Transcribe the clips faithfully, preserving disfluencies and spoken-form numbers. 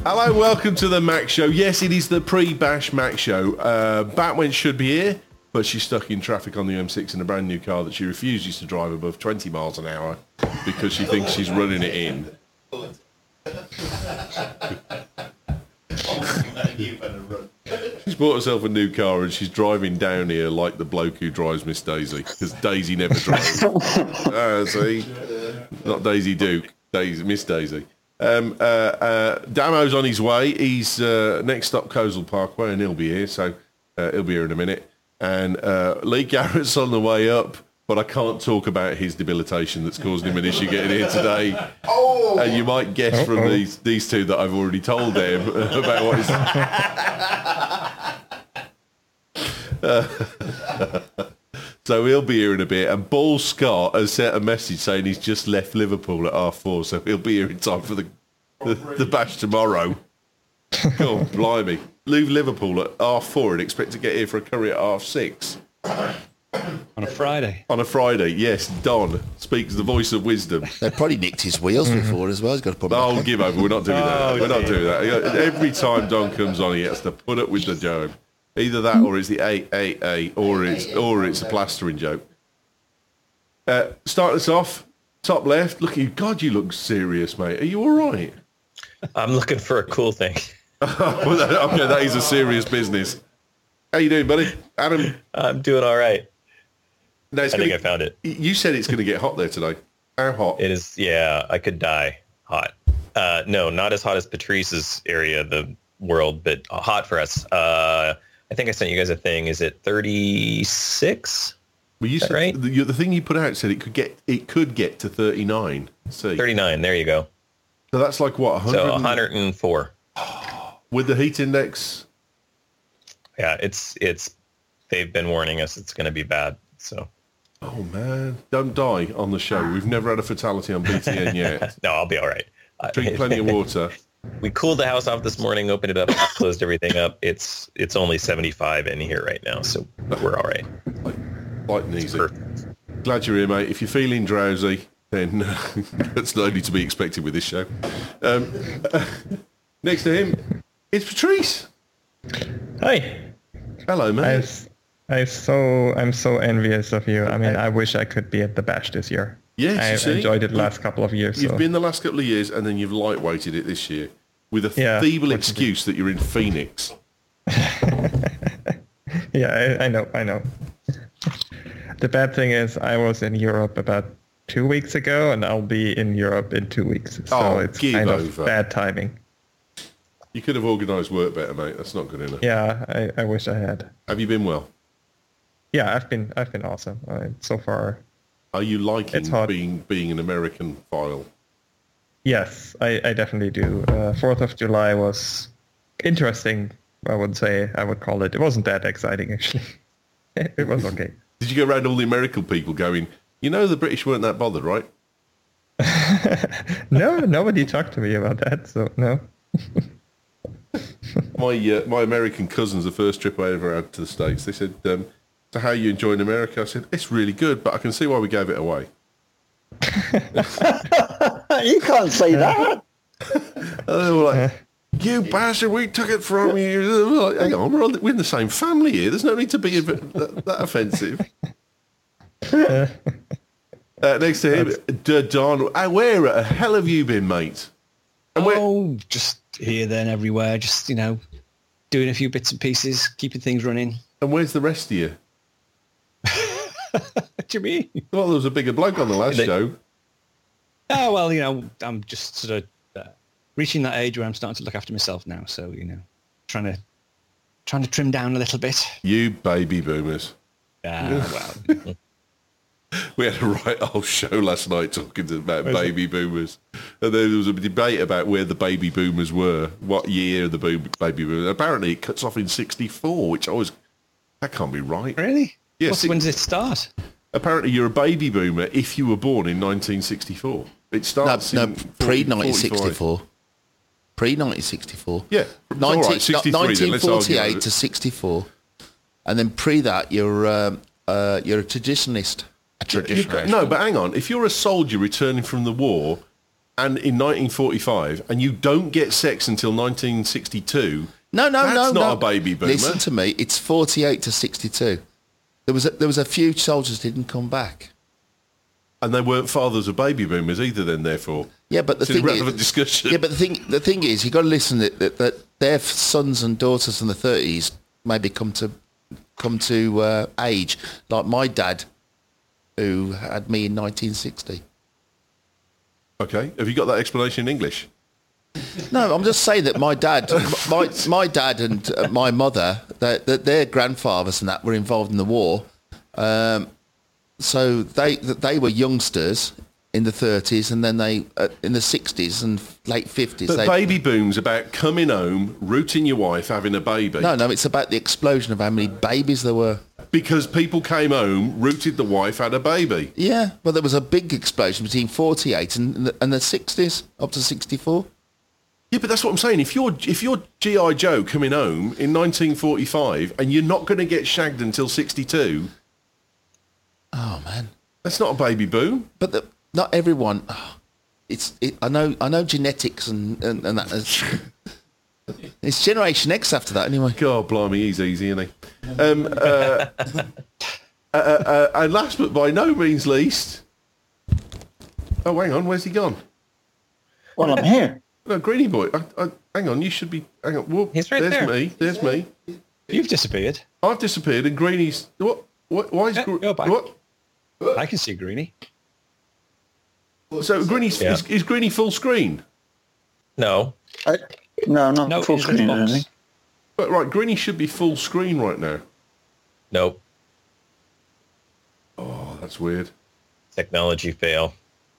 Hello, welcome to the Mac Show. Yes, it is the pre-bash Mac Show. Uh, Batwen should be here, but she's stuck in traffic on the M six in a brand new car that she refuses to drive above twenty miles an hour because she thinks she's running it in. She's bought herself a new car and she's driving down here like the bloke who drives Miss Daisy, because Daisy never drives. Ah, see? Not Daisy Duke, Daisy, Miss Daisy. Um, uh, uh, Damo's on his way. He's uh, next stop Coleshill Parkway, and he'll be here, so uh, he'll be here in a minute. And uh, Lee Garrett's on the way up, but I can't talk about his debilitation that's causing him an issue getting here today. Oh! And you might guess Uh-oh. from these these two that I've already told them about what is. uh, So he'll be here in a bit. And Ball Scott has sent a message saying he's just left Liverpool at half four, so he'll be here in time for the the, the bash tomorrow. God, blimey. Leave Liverpool at half four and expect to get here for a curry at half six. On a Friday. On a Friday, yes. Don speaks the voice of wisdom. They probably nicked his wheels before as well. He's got to put them Oh, back give over. We're not doing that. Oh, We're not dear. doing that. Every time Don comes on, he has to put up with the joke. Either that, or it's the eight eight eight, or it's or it's a plastering joke. Uh, start us off, top left. Look at you, God, you look serious, mate. Are you all right? I'm looking for a cool thing. Well, that- okay, that is a serious business. How you doing, buddy? Adam? I'm doing all right. No, it's I think gonna, I found it. You said it's going to get hot there today. How hot? It is, yeah, I could die hot. Uh, no, not as hot as Patrice's area of the world, but hot for us. Uh, I think I sent you guys a thing. Is it thirty-six? Well, you Is that said, right? the, the thing you put out said it could get it could get to thirty-nine. See, thirty-nine, there you go. so that's like what one hundred So one hundred four. with the heat index. Yeah, it's, it's, they've been warning us it's going to be bad. So, Oh man, don't die on the show. We've never had a fatality on B T N yet. no, I'll be all right. Uh, Drink plenty of water. We cooled the house off this morning, opened it up, closed everything up. It's it's only seventy-five in here right now, so we're all right. Like, light and easy. Perfect. Glad you're here, mate. If you're feeling drowsy, then that's only to be expected with this show. Um, next to him, it's Patrice. Hi. Hello, I, mate. s- I so I'm so envious of you. I mean, I wish I could be at the bash this year. Yes, you I see? enjoyed it the last couple of years. You've so. been the last couple of years, and then you've lightweighted it this year with a Yeah, feeble fortunately. excuse that you're in Phoenix. Yeah, I, I know, I know. The bad thing is I was in Europe about two weeks ago, and I'll be in Europe in two weeks. So Oh, it's give kind over. of bad timing. You could have organised work better, mate. That's not good enough. Yeah, I, I wish I had. Have you been well? Yeah, I've been I've been awesome. Uh, so far, Are you liking It's hard. being being an American file? yes, I, I definitely do. Uh, Fourth of July was interesting. I would say I would call it. It wasn't that exciting actually. It was okay. Did you go around all the American people going, you know, the British weren't that bothered, right? No, nobody talked to me about that. So no. My uh, my American cousins, the first trip I ever had to the States, they said, um, so how are you enjoying America? I said, it's really good, but I can see why we gave it away. You can't say that. And they were like, you bastard, we took it from you. We're like, hang on, we're, on, we're in the same family here. There's no need to be a bit, that, that offensive. Uh, next to him, D- Don. Uh, where a hell have you been, mate? And where, Oh, just here, then, everywhere. Just, you know, doing a few bits and pieces, keeping things running. and where's the rest of you? What do you mean? Well, there was a bigger bloke on the last They- show. Oh, well, you know, I'm just sort of uh, reaching that age where I'm starting to look after myself now. So, you know, trying to trying to trim down a little bit. You baby boomers. Uh, well, We had a right old show last night talking to, about baby boomers. And then there was a debate about where the baby boomers were, what year the boom, baby boomers. Apparently it cuts off in sixty-four, which I was, that can't be right. really? Yes, What's, it- when does it start? Apparently you're a baby boomer if you were born in nineteen sixty-four. It No, starts no, in pre forty, nineteen forty-five. sixty-four. Pre nineteen sixty-four. Yeah, all right, sixty-three then, let's argue nineteen forty-eight over it. to sixty-four, and then pre that you're um, uh, you're a traditionalist. A You've traditionalist. got- no, but hang on. If you're a soldier returning from the war, and in nineteen forty-five, and you don't get sex until nineteen sixty-two. No, no, That's no, not no. a baby boomer. Listen to me. It's forty-eight to sixty-two. There was a, there was a few soldiers didn't come back. And they weren't fathers of baby boomers either. Then, therefore, Yeah, but the it's a thing relevant is, discussion. yeah, but the thing the thing is, you got to listen that, that that their sons and daughters in the thirties maybe come to come to uh, age like my dad, who had me in nineteen sixty. Okay, have you got that explanation in English? No, I'm just saying that my dad, my my dad and uh, my mother, that that their grandfathers and that were involved in the war, um, so they that they were youngsters in the thirties, and then they uh, in the sixties and late fifties. But they, baby boom's about coming home, rooting your wife, having a baby. no, no, it's about the explosion of how many babies there were. Because people came home, rooted the wife, had a baby. Yeah, well, there was a big explosion between forty-eight and the, and the sixties up to sixty-four. Yeah, but that's what I'm saying. If you're if you're G I Joe coming home in nineteen forty-five and you're not going to get shagged until sixty-two, Oh man. that's not a baby boom. But the, not everyone. Oh, it's. It, I know. I know genetics and and, and that. Is, it's Generation X after that, anyway. God, blimey, he's easy, isn't he? Um, uh, uh, uh, and last but by no means least, oh, hang on, where's he gone? Well, I'm here. No, Greeny boy. I, I, hang on, you should be. Hang on. Whoop, He's right there's there. me. There's me. You've disappeared. I've disappeared, and Greeny's. What? What? Why is Yeah, Gre- go back. what? I can see Greeny. So Greeny's Yeah. is, is Greeny full screen? No. I, no, not No, full it's red screen or box. anything. But right, Greeny should be full screen right now. Nope. Oh, that's weird. Technology fail.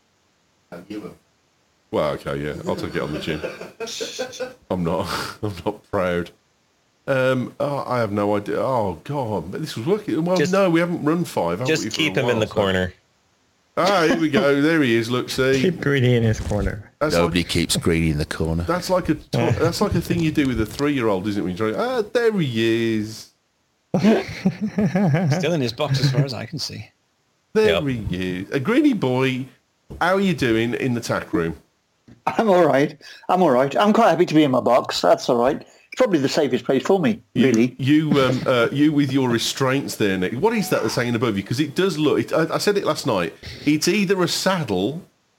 Well, okay, yeah, I'll take it on the chin. I'm not. I'm not proud. Um, oh, I have no idea. Oh God, but this was working. Well, Just- no, we haven't run five. Have we, Just for keep a him in while, the so- corner. Ah, here we go. There he is. Look, see, Keep Greedy in his corner. that's Nobody like, keeps Greedy in the corner. that's like a to- that's like a thing you do with a three-year-old, isn't it? When you try, ah, there he is. Still in his box as far as I can see. There Yep. he is. A Greeny boy. How are you doing in the tack room? I'm all right. I'm all right. I'm quite happy to be in my box. That's all right. It's probably the safest place for me, really. You, um, uh, you with your restraints there, Nick. What is that that's hanging above you? Because it does look. It, I, I said it last night. It's either a saddle,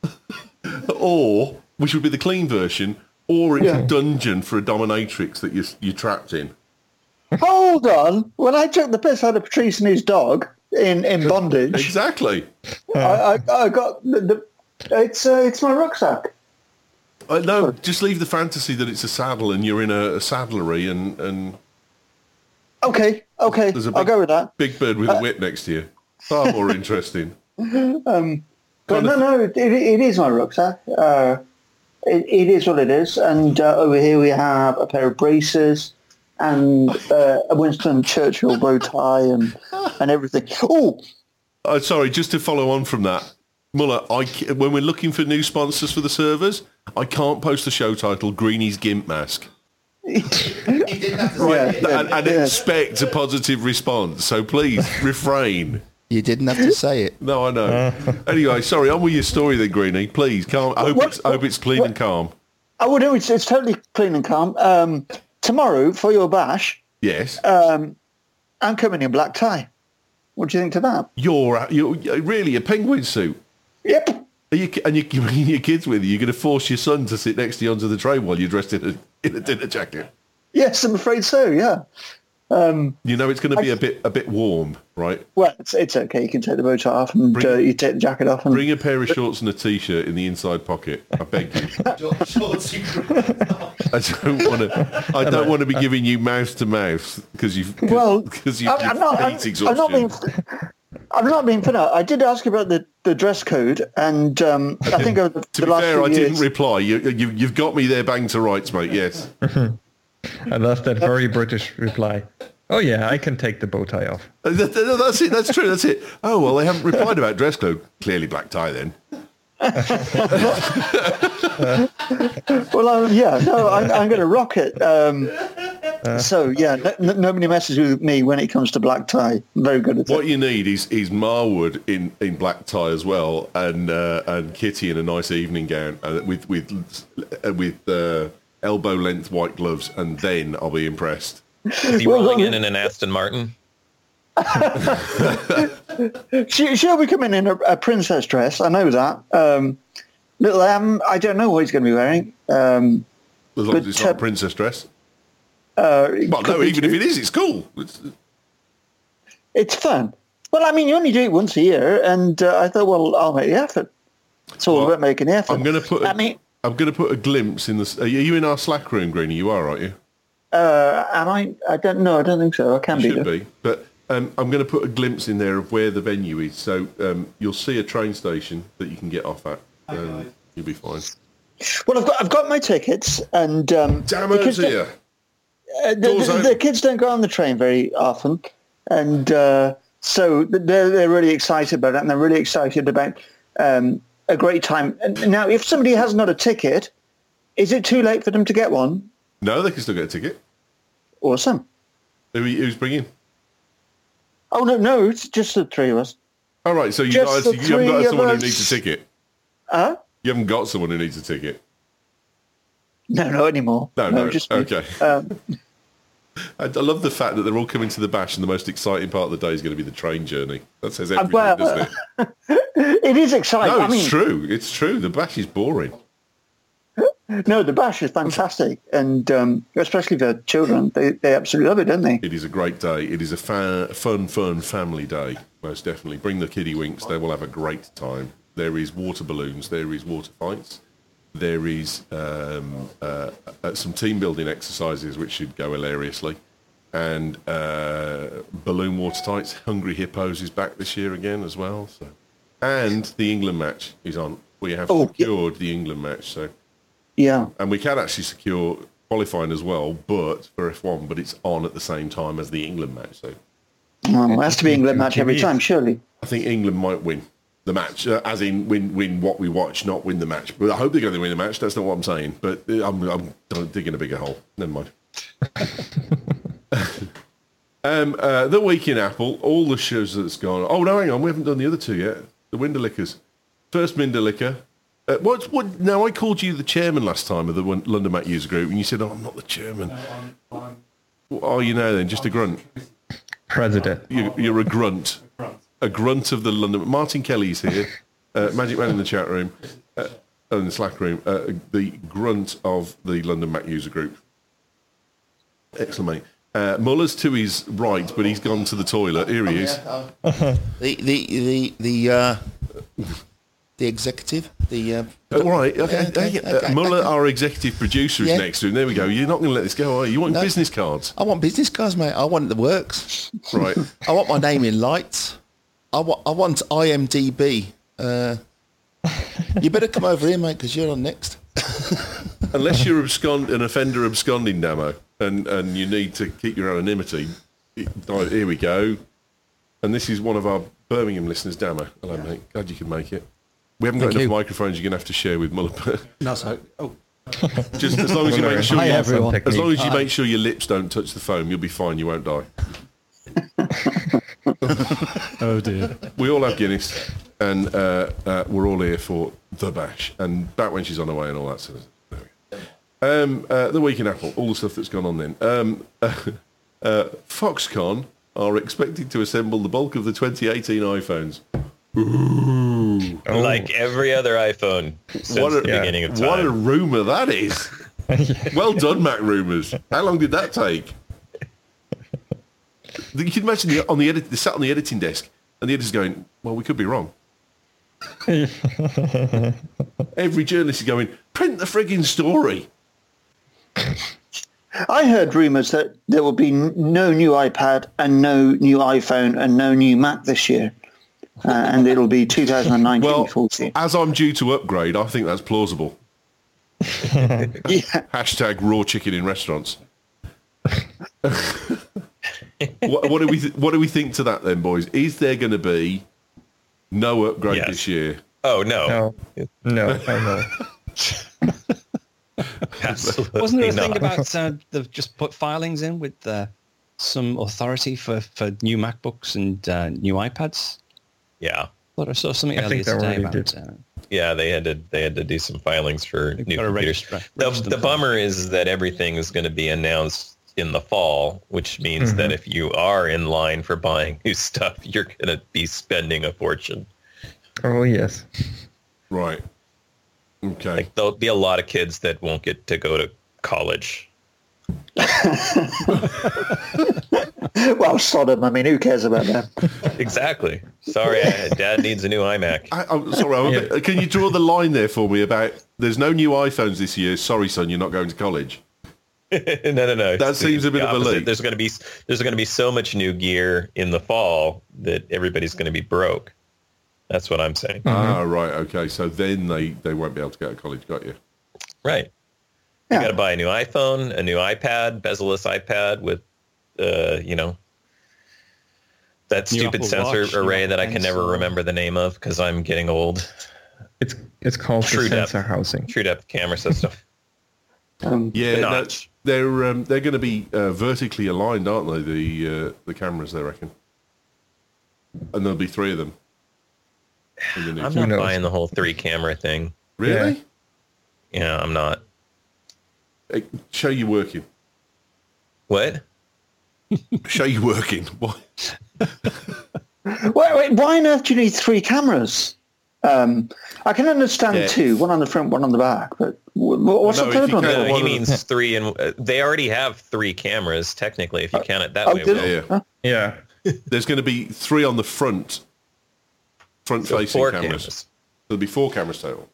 or which would be the clean version, or it's Yeah. a dungeon for a dominatrix that you're you're trapped in. Hold on. When I took the piss out of Patrice and his dog in, in bondage, Exactly. I, I, I got the, the it's uh, it's my rucksack. Uh, no, just leave the fantasy that it's a saddle and you're in a, a saddlery and and Okay, okay, there's a I'll big, go with that. big bird with a whip next to you. Far more interesting. But no, no, it, it is my rucksack. Uh, it, it is what it is. And uh, over here we have a pair of braces and uh, a Winston Churchill bow tie and and everything. Oh, Uh, sorry, just to follow on from that, Muller, I, ca- when we're looking for new sponsors for the servers, I can't post the show title Greeny's Gimp Mask yeah, yeah, and, and yeah. expect a positive response. So please refrain. You didn't have to say it. No, I know. Anyway, sorry, on with your story then, Greeny. Please, calm. I hope What- it's, I hope it's clean what- and calm. Oh, no, it's, it's totally clean and calm. Um, tomorrow, for your bash, Yes. um, I'm coming in black tie. What do you think to that? You're, you're you're really a penguin suit. Yep. Are you, and you're bringing your kids with you. You're going to force your son to sit next to you onto the tray while you're dressed in a, in a dinner jacket. Yes, I'm afraid so, yeah. Um, You know it's going to be a bit a bit warm, right? well, it's, it's okay. You can take the bow tie off and Bring- uh, you take the jacket off. And Bring a pair of shorts and a t-shirt in the inside pocket. I beg you. I don't want to. I don't want to be giving you mouth to mouth because you've cause, Well, because you've I'm, I'm not. I'm, heat I'm not exhaustion. being. I'm not being funny. I did ask about the, the dress code, and um, I think over the, To the be last fair, few I years, didn't reply. You, you, you've got me there, bang to rights, mate. Yes. I love that very British reply. Oh yeah, I can take the bow tie off. Uh, that- that- That's it. That's true. That's it. Oh well, they haven't replied about dress code. Clearly, black tie then. well, um, yeah, no, I'm, I'm going to rock it. Um, Uh, So yeah, n- n- nobody messes with me when it comes to black tie. I'm very good at What it. you need is is Marwood in, in black tie as well, and uh, and Kitty in a nice evening gown uh, with with uh, with uh, elbow length white gloves, and then I'll be impressed. Is he Well, rolling well, in in an Aston Martin? She, she'll be coming in a, a princess dress. I know that. Um, little Em, I don't know what he's going to be wearing. Um, As long as But, it's not uh, a princess dress. uh, it Well, could no, be even too- if it is, it's cool. It's, It's fun. Well, I mean, you only do it once a year, and uh, I thought, well, I'll make the effort. It's all Well, about making the effort. I'm going to put. A, I mean, I'm going to put a glimpse in the. Are you in our Slack room, Greenie? You are, aren't you? uh, am I? I don't know. I don't think so. I can You be. should though. be. But um, I'm going to put a glimpse in there of where the venue is. So um, you'll see a train station that you can get off at. Um, you'll be fine. Well, I've got I've got my tickets, and um, the Damo's kids don't- here. Uh, the, Doors the, open. the kids don't go on the train very often, and uh, so they're they're really excited about it, and they're really excited about um, a great time. And now, if somebody hasn't got a ticket, is it too late for them to get one? No, they can still get a ticket. Awesome. Who, who's bringing? Oh no, no, it's just the three of us. All right, so you, Just guys, the you haven't got three of someone who us. needs a ticket. Huh? You haven't got someone who needs a ticket. No, no anymore. No, no, just me. okay. Um, I, I love the fact that they're all coming to the bash, and the most exciting part of the day is going to be the train journey. That says everything, well, doesn't it? it is exciting. No, I it's mean, true. It's true. The bash is boring. no, the bash is fantastic, and um, especially for children, they they absolutely love it, don't they? It is a great day. It is a fa- fun, fun family day, most definitely. Bring the kiddie winks. They will have a great time. There is water balloons. There is water fights. There is um, uh, uh, some team building exercises, which should go hilariously. And uh, balloon water tights. Hungry Hippos is back this year again as well. So, and the England match is on. We have Oh, yeah. secured the England match. So, Yeah. and we can actually secure qualifying as well, but for F one, but it's on at the same time as the England match. So Well, it has to be England match every time, surely. I think England might win the match, uh, as in win win what we watch, not win the match. But I hope they're going to win the match. That's not what I'm saying. But uh, I'm, I'm digging a bigger hole. Never mind. um, uh, the week in Apple, all the shows that's gone. Oh no, hang on, we haven't done the other two yet. The Winderlickers. First Winderlicker. Uh, what? What? Now I called you the chairman last time of the Won- London Mac User Group, and you said, "Oh, I'm not the chairman." What are you now then? Just a grunt. President. You, you're a grunt. A grunt of the London. Martin Kelly's here. Uh, Magic Man in the chat room. Uh, in the Slack room. Uh, the grunt of the London Mac User Group. Excellent, mate. Uh, Muller's to his right, but he's gone to the toilet. Here he is. The the the the uh, the executive, the uh, Uh, right, okay. Okay, Hey, uh, okay, Muller, okay. our executive producer, is Yeah. next to him. There we go. You're not going to let this go, are you? You want No. business cards? I want business cards, mate. I want the works. Right. I want my name in lights. I want I want I M D B. Uh, you better come over here, mate, because you're on next. Unless you're abscond, an offender absconding, Damo, and, and you need to keep your anonymity, it- oh, here we go. And this is one of our Birmingham listeners, Damo. Hello, mate. Glad you could make it. We haven't got Thank enough you. microphones you're going to have to share with Muller. but No, so oh, Just as long as you make sure, Hi, you, everyone. as long as you make sure your lips don't touch the foam, you'll be fine. You won't die. oh dear. We all have Guinness, and uh, uh, we're all here for the bash, and back when she's on her way and all that sort of stuff. There we go. Um, uh, the week in Apple, all the stuff that's gone on then. Um, uh, uh, Foxconn are expected to assemble the bulk of the twenty eighteen iPhones. Ooh. Like every other iPhone since What a, the beginning of time. what a rumour that is. Well done, Mac Rumours. How long did that take? You can imagine the, on the edit, they sat on the editing desk, and the editor's going, well, we could be wrong. Every journalist is going, print the frigging story. I heard rumours that there will be n- no new iPad and no new iPhone and no new Mac this year. Uh, and it'll be two thousand nineteen Well, before we see it. as I'm due to upgrade, I think that's plausible. Yeah. Hashtag raw chicken in restaurants. what, what do we th- what do we think to that then, boys? Is there going to be no upgrade Yes. this year? Oh, no. No, no, I know. Absolutely Wasn't there a thing not. about uh, they've just put filings in with uh, some authority for, for new MacBooks and uh, new iPads? Yeah. Thought I saw something I earlier think they today already about did. uh, Yeah, they had to they had to do some filings for They've new got to computers. register- The, register the them. bummer is that everything is going to be announced in the fall, which means Mm-hmm. that if you are in line for buying new stuff, you're going to be spending a fortune. Oh yes. Right. Okay. Like there'll be a lot of kids that won't get to go to college. Well, sod 'em. I mean, who cares about them? Exactly. Sorry, I, Dad needs a new iMac. I, I'm sorry, I'm a bit- can you draw the line there for me about there's no new iPhones this year? Sorry, son, you're not going to college. no, no, no. That It's seems a bit the of a opposite. leap. There's going to be there's going to be so much new gear in the fall that everybody's going to be broke. That's what I'm saying. Ah, right. Okay. So then they, they won't be able to go to college. Got you. Right. Yeah. You got to buy a new iPhone, a new iPad, bezel-less iPad with, uh, you know, that New stupid Apple sensor Watch, new array Apple that I can never Pencil. remember the name of because I'm getting old. It's it's called True the depth. sensor housing. True depth camera system. Um, Yeah. no, Notch. they're um, they're going to be uh, vertically aligned, aren't they? The uh, the cameras, they reckon. And there'll be three of them. in the new I'm camera. not knows? buying the whole three camera thing. Really? Yeah, I'm not. Hey, show you working. What? Show you working. Why? wait, wait, why on earth do you need three cameras? Um, I can understand Yeah. two, one on the front, one on the back, but w- w- what's No, the if third you one? can- for? No, one he of the- means three, and uh, they already have three cameras technically, if you count it that Oh, way. do Will. they? Yeah, yeah. Yeah. There's going to be three on the front, front So facing four cameras. cameras. There'll be four cameras total.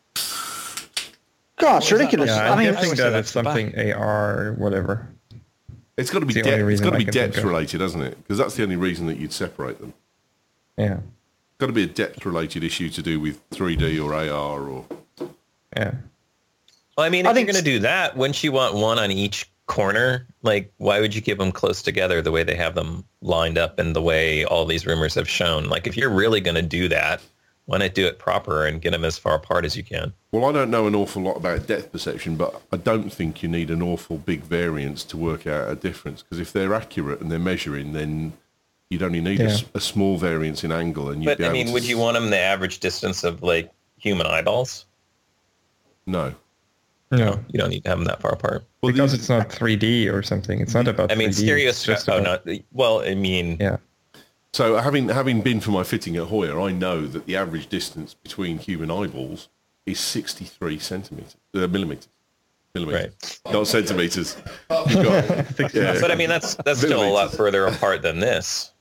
God, it's ridiculous. Yeah, I I'm mean, guessing obviously that that's it's the back. something A R or whatever. It's got to be It's the only depth. It's reason got to I be can think depth of. related, hasn't it? Because that's the only reason that you'd separate them. Yeah. It's got to be a depth related issue to do with three D or A R or. Yeah. Well, I mean, I if you're think- going to do that, wouldn't you want one on each corner? Like, why would you keep them close together the way they have them lined up and the way all these rumors have shown? Like, if you're really going to do that, why not do it proper and get them as far apart as you can? Well, I don't know an awful lot about depth perception, but I don't think you need an awful big variance to work out a difference. Because if they're accurate and they're measuring, then you'd only need a, Yeah. s- a small variance in angle, and you'd But, be I able mean, to would you want them the average distance of, like, human eyeballs? No. No. You don't need to have them that far apart. Well, Because these- it's not three D or something. It's not about I mean, three D. It's stereo... just Oh, about- not... Well, I mean... Yeah. So having having been for my fitting at Hoyer, I know that the average distance between human eyeballs is sixty-three centimeters, uh, millimeters, millimeters, not centimeters. You've got- yeah. But, I mean, that's that's still a lot Millimeters. further apart than this.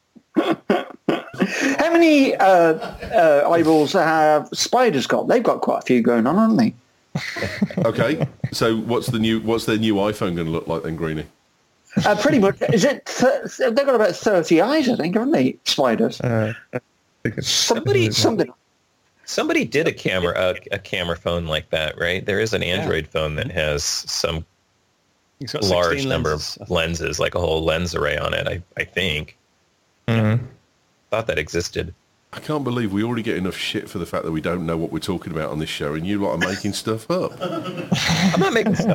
how many uh, uh, eyeballs have spiders got? They've got quite a few going on, haven't they? Okay, so what's the new what's their new iPhone going to look like then, Greenie? Uh, pretty much. Is it? Th- they've got about thirty eyes, I think, haven't they? Spiders. Uh, I think it's- Somebody, something. Somebody did a camera a, a camera phone like that, right? There is an Android phone that has some It's got large sixteen number lenses, I of think. lenses, like a whole lens array on it. I, I think. Mhm. Thought that existed. I can't believe we already get enough shit for the fact that we don't know what we're talking about on this show, and you lot are making stuff up. I'm not making stuff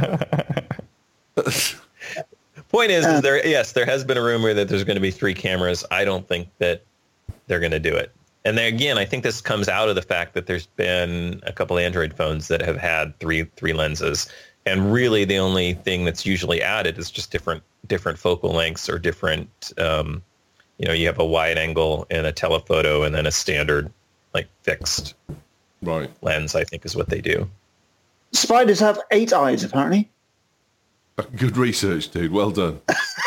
up. Point is, is there yes, there has been a rumor that there's going to be three cameras. I don't think that they're going to do it. And then again, I think this comes out of the fact that there's been a couple Android phones that have had three three lenses, and really the only thing that's usually added is just different different focal lengths or different. Um, you know, you have a wide angle and a telephoto, and then a standard like fixed Right. lens. I think is what they do. Spiders have eight eyes, apparently. Good research, dude. Well done.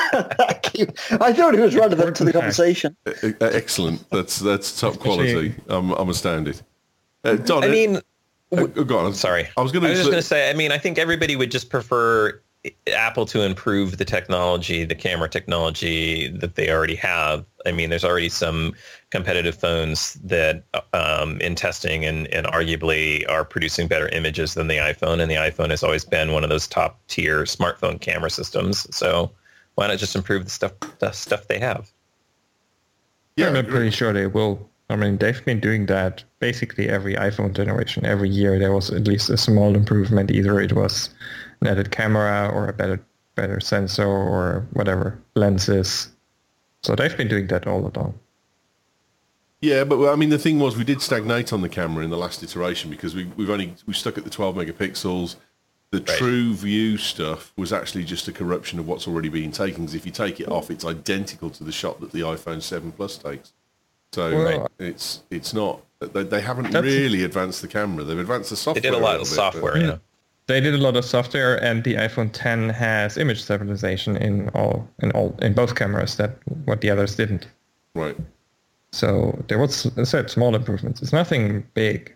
I thought it was relevant to the conversation. E- Excellent. That's that's top quality. I'm I'm astounded. Uh, Don, I mean. uh, go on. Sorry. I was going I was just to. going to say, I mean, I think everybody would just prefer Apple to improve the technology, the camera technology that they already have. I mean, there's already some competitive phones that um, in testing and, and arguably are producing better images than the iPhone. And the iPhone has always been one of those top tier smartphone camera systems. So why not just improve the stuff, the stuff they have? Yeah, I'm agree. pretty sure they will I mean, they've been doing that basically every iPhone generation. Every year there was at least a small improvement. Either it was an added camera or a better better sensor or whatever, lenses. So they've been doing that all along. Yeah, but I mean, the thing was, we did stagnate on the camera in the last iteration because we, we've only we stuck at the twelve megapixels. The Right. true view stuff was actually just a corruption of what's already been taken. Because if you take it off, it's identical to the shot that the iPhone seven Plus takes. So Well, it's it's not they, they haven't That's- really advanced the camera. They've advanced the They software. did a lot of little bit, software, but- you know. They did a lot of software, and the iPhone ten has image stabilization in all in all in both cameras. That what the others didn't. Right. So there was, as I said, small improvements. It's nothing big.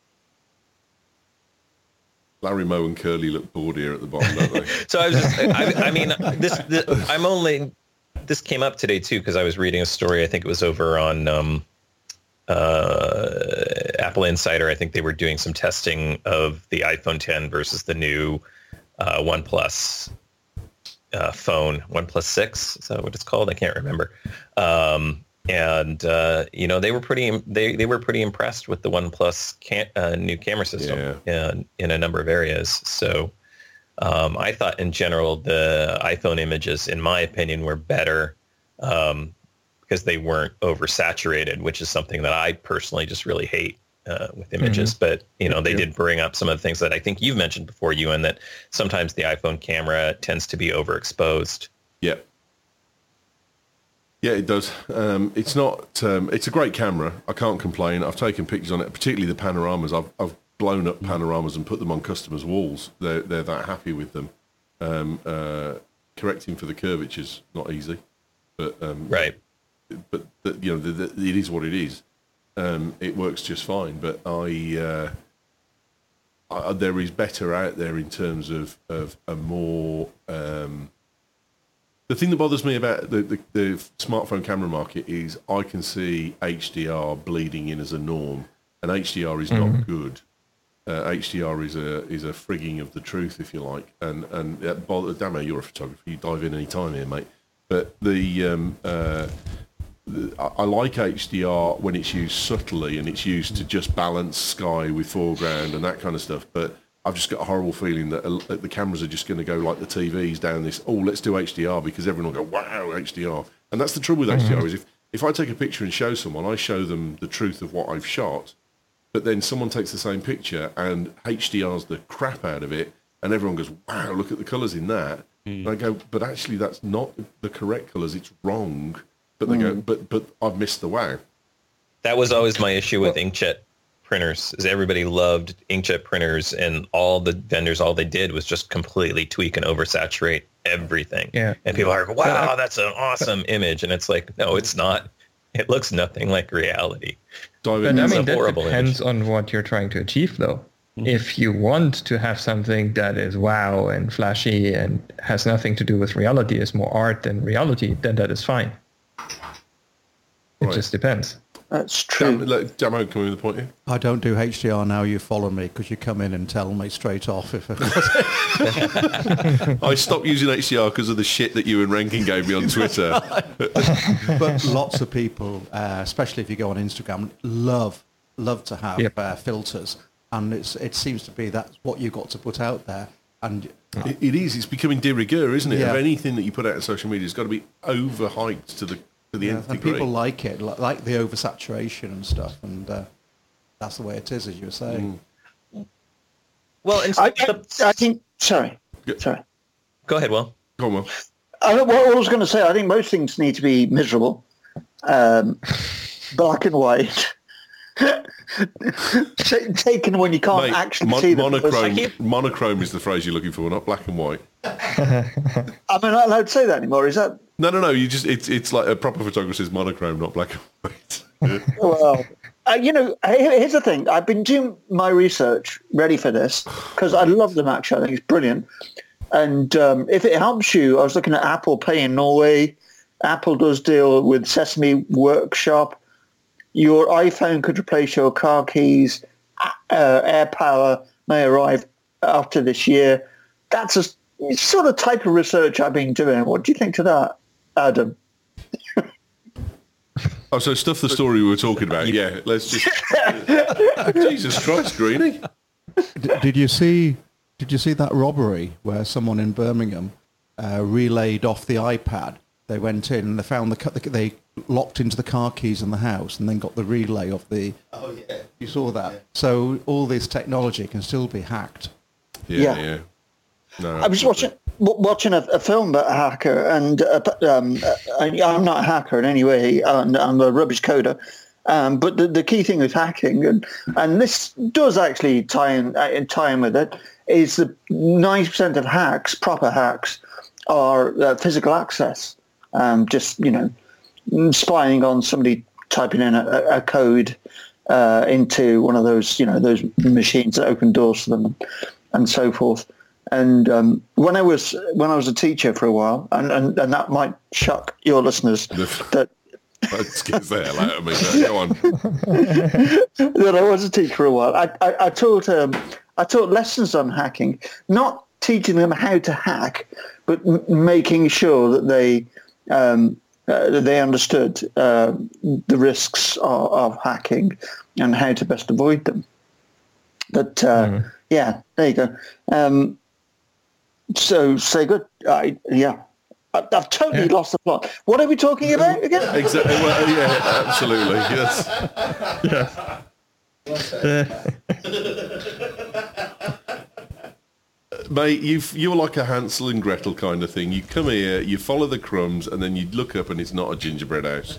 Larry Moe and Curly look bored here at the bottom, don't they? So I was just, I, I mean, this, this, I'm only, this came up today too, because I was reading a story, I think it was over on um, uh, Apple Insider. I think they were doing some testing of the iPhone ten versus the new uh, OnePlus uh, phone, OnePlus six, is that what it's called? I can't remember. Um, and, uh, you know, they were pretty, they, they were pretty impressed with the OnePlus cam, uh, new camera system Yeah. in, in a number of areas. So, Um, I thought in general the iPhone images, in my opinion, were better um, because they weren't oversaturated, which is something that I personally just really hate uh, with images. Mm-hmm. But, you know, they did bring up some of the things that I think you've mentioned before, Ewan, that sometimes the iPhone camera tends to be overexposed. Yeah. Yeah, it does. Um, it's not. Um, it's a great camera. I can't complain. I've taken pictures on it, particularly the panoramas. I've, I've blown up panoramas and put them on customers' walls. They're they're that happy with them. Um, uh, correcting for the curvature's not easy, but um, Right. But the, you know, the, the, it is what it is. Um, it works just fine. But I, uh, I, there is better out there in terms of of a more. Um, The thing that bothers me about the, the, the smartphone camera market is I can see H D R bleeding in as a norm, and H D R is not mm-hmm. good. Uh, H D R is a is a frigging of the truth, if you like, and and that bother, Damo, you're a photographer, you dive in any time here, mate. But the, um, uh, the I, I like H D R when it's used subtly and it's used to just balance sky with foreground and that kind of stuff. But I've just got a horrible feeling that uh, the cameras are just going to go like the T Vs down this, oh, let's do H D R because everyone will go, wow, H D R. And that's the trouble with mm-hmm. H D R is if, if I take a picture and show someone, I show them the truth of what I've shot, but then someone takes the same picture and H D Rs the crap out of it, and everyone goes, wow, look at the colours in that. Mm. And I go, but actually that's not the correct colours, it's wrong. But they mm. go, but but I've missed the wow. That was always my issue with inkjet printers, is everybody loved inkjet printers, and all the vendors, all they did was just completely tweak and oversaturate everything. Yeah. And people are like, wow, that's an awesome image. And it's like, no, it's not. It looks nothing like reality. But I mean, that depends image. on what you're trying to achieve, though. Mm-hmm. If you want to have something that is wow and flashy and has nothing to do with reality, is more art than reality, then that is fine. It right. just depends. That's true. Jam, let Jamo come in with the point here. I don't do H D R now. You follow me because you come in and tell me straight off. If I stopped using H D R because of the shit that you and Rankin gave me on Twitter. But lots of people, uh, especially if you go on Instagram, love love to have yep. uh, filters, and it's it seems to be that's what you've got to put out there. And uh, it, it is. It's becoming de rigueur, isn't it? Yeah. Of anything that you put out on social media, it's got to be overhyped to the. The yeah, and people like it, like the oversaturation and stuff, and uh, that's the way it is, as you were saying. Mm. Well, and I, I, I think. Sorry, yeah. sorry. Go ahead, Will. Go on, Will. I, what I was going to say, I think most things need to be miserable, um, black and white, taken when you can't Mate, actually mon- see them. Monochrome, keep... monochrome is the phrase you're looking for, not black and white. I'm not allowed to say that anymore. Is that? No, no, no. You just it's it's like a proper photographer says monochrome, not black and white. Well, uh, you know, here's the thing. I've been doing my research ready for this because I love the Mac show. I think it's brilliant. And um, if it helps you, I was looking at Apple Pay in Norway. Apple does deal with Sesame Workshop. Your iPhone could replace your car keys. Uh, AirPower may arrive after this year. That's a sort of type of research I've been doing. What do you think to that, Adam? Oh, so stuff the story we were talking about. Yeah, let's just... Jesus Christ, Greenie. D- did you see Did you see that robbery where someone in Birmingham uh, relayed off the iPad? They went in and they found the... They locked into the car keys in the house and then got the relay of the... Oh, yeah. You saw that? Yeah. So all this technology can still be hacked. Yeah, Yeah. yeah. No, I was watching w- watching a, a film about a hacker, and uh, um, uh, I'm not a hacker in any way. I'm, I'm a rubbish coder. Um, but the, the key thing with hacking, and, and this does actually tie in, uh, tie in with it, is that ninety percent of hacks, proper hacks, are uh, physical access. Um, just, you know, spying on somebody typing in a, a code uh, into one of those, you know, those machines that open doors for them and so forth. And um, when I was when I was a teacher for a while, and, and, and that might shock your listeners, that that scares the hell out of me. Go on. that I was a teacher for a while. I, I, I taught um, I taught lessons on hacking, not teaching them how to hack, but m- making sure that they um, uh, that they understood uh, the risks of, of hacking and how to best avoid them. But uh, mm. yeah, there you go. Um, So, say good. I, yeah. I, I've totally yeah. lost the plot. What are we talking about again? Exactly. Well, yeah, absolutely. Yes. Yes. Mate, you've, you're like a Hansel and Gretel kind of thing. You come here, you follow the crumbs, and then you look up and it's not a gingerbread house.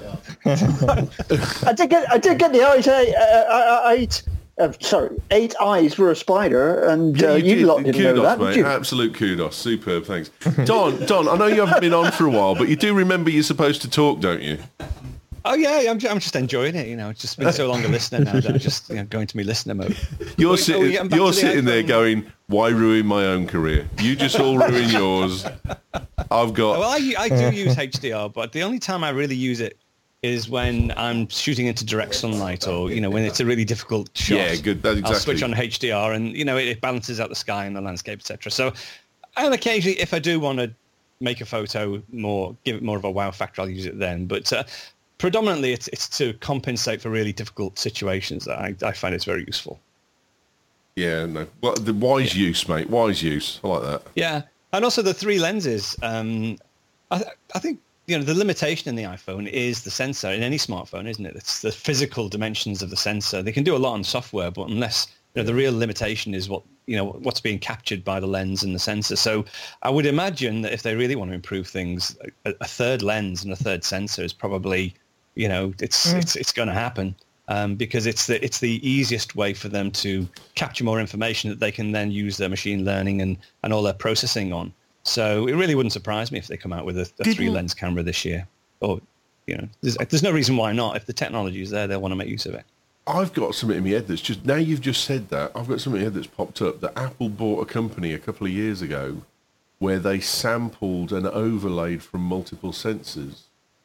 I did get, I did get the eyes. I, I, I ate... Uh, sorry, eight eyes for a spider, and uh, yeah, you, you lot didn't kudos, know that, mate. did you? Absolute kudos. Superb, thanks. Don, Don, I know you haven't been on for a while, but you do remember you're supposed to talk, don't you? Oh, yeah, I'm, I'm just enjoying it, you know. It's just been so long a listener now that I'm just you know, going to me listener mode. You're, we, sitting, you're the sitting there going, why ruin my own career? You just all ruin yours. I've got... Well, I, I do use H D R, but the only time I really use it is when I'm shooting into direct sunlight, or you know, when it's a really difficult shot. Yeah, good. That's exactly. I'll switch on H D R, and you know, it, it balances out the sky and the landscape, et cetera. So, and occasionally, if I do want to make a photo more, give it more of a wow factor, I'll use it then. But uh, predominantly, it's it's to compensate for really difficult situations. That I, I find it's very useful. Yeah, no. Well, the wise yeah. use, mate. Wise use. I like that. Yeah, and also the three lenses. Um, I, I think. You know, the limitation in the iPhone is the sensor in any smartphone, isn't it? It's the physical dimensions of the sensor. They can do a lot on software, but unless, you know, the real limitation is what, you know, what's being captured by the lens and the sensor. So I would imagine that if they really want to improve things, a, a third lens and a third sensor is probably, you know, it's mm. it's it's going to happen um, because it's the it's the easiest way for them to capture more information that they can then use their machine learning and, and all their processing on. So it really wouldn't surprise me if they come out with a, a three-lens camera this year. Or, you know, there's, there's no reason why not. If the technology is there, they'll want to make use of it. I've got something in my head that's just, now you've just said that, I've got something in my head that's popped up, that Apple bought a company a couple of years ago where they sampled and overlaid from multiple sensors.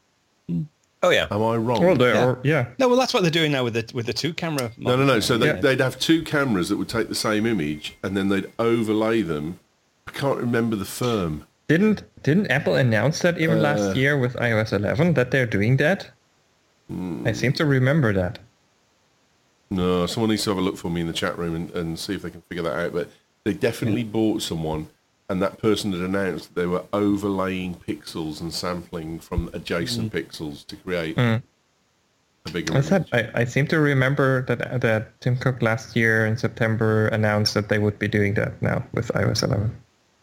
Oh, yeah. Am I wrong? Well, they are, yeah. No, well, that's what they're doing now with the with the two-camera. No, no, no. So they, yeah. they'd have two cameras that would take the same image, and then they'd overlay them. I can't remember the firm. Didn't didn't Apple announce that even Uh, last year with i O S eleven that they're doing that? Hmm. I seem to remember that. No, someone needs to have a look for me in the chat room and, and see if they can figure that out. But they definitely bought someone, and that person had announced that they were overlaying pixels and sampling from adjacent mm. pixels to create mm. a bigger I said I, I seem to remember that that Tim Cook last year in September announced that they would be doing that now with i O S eleven.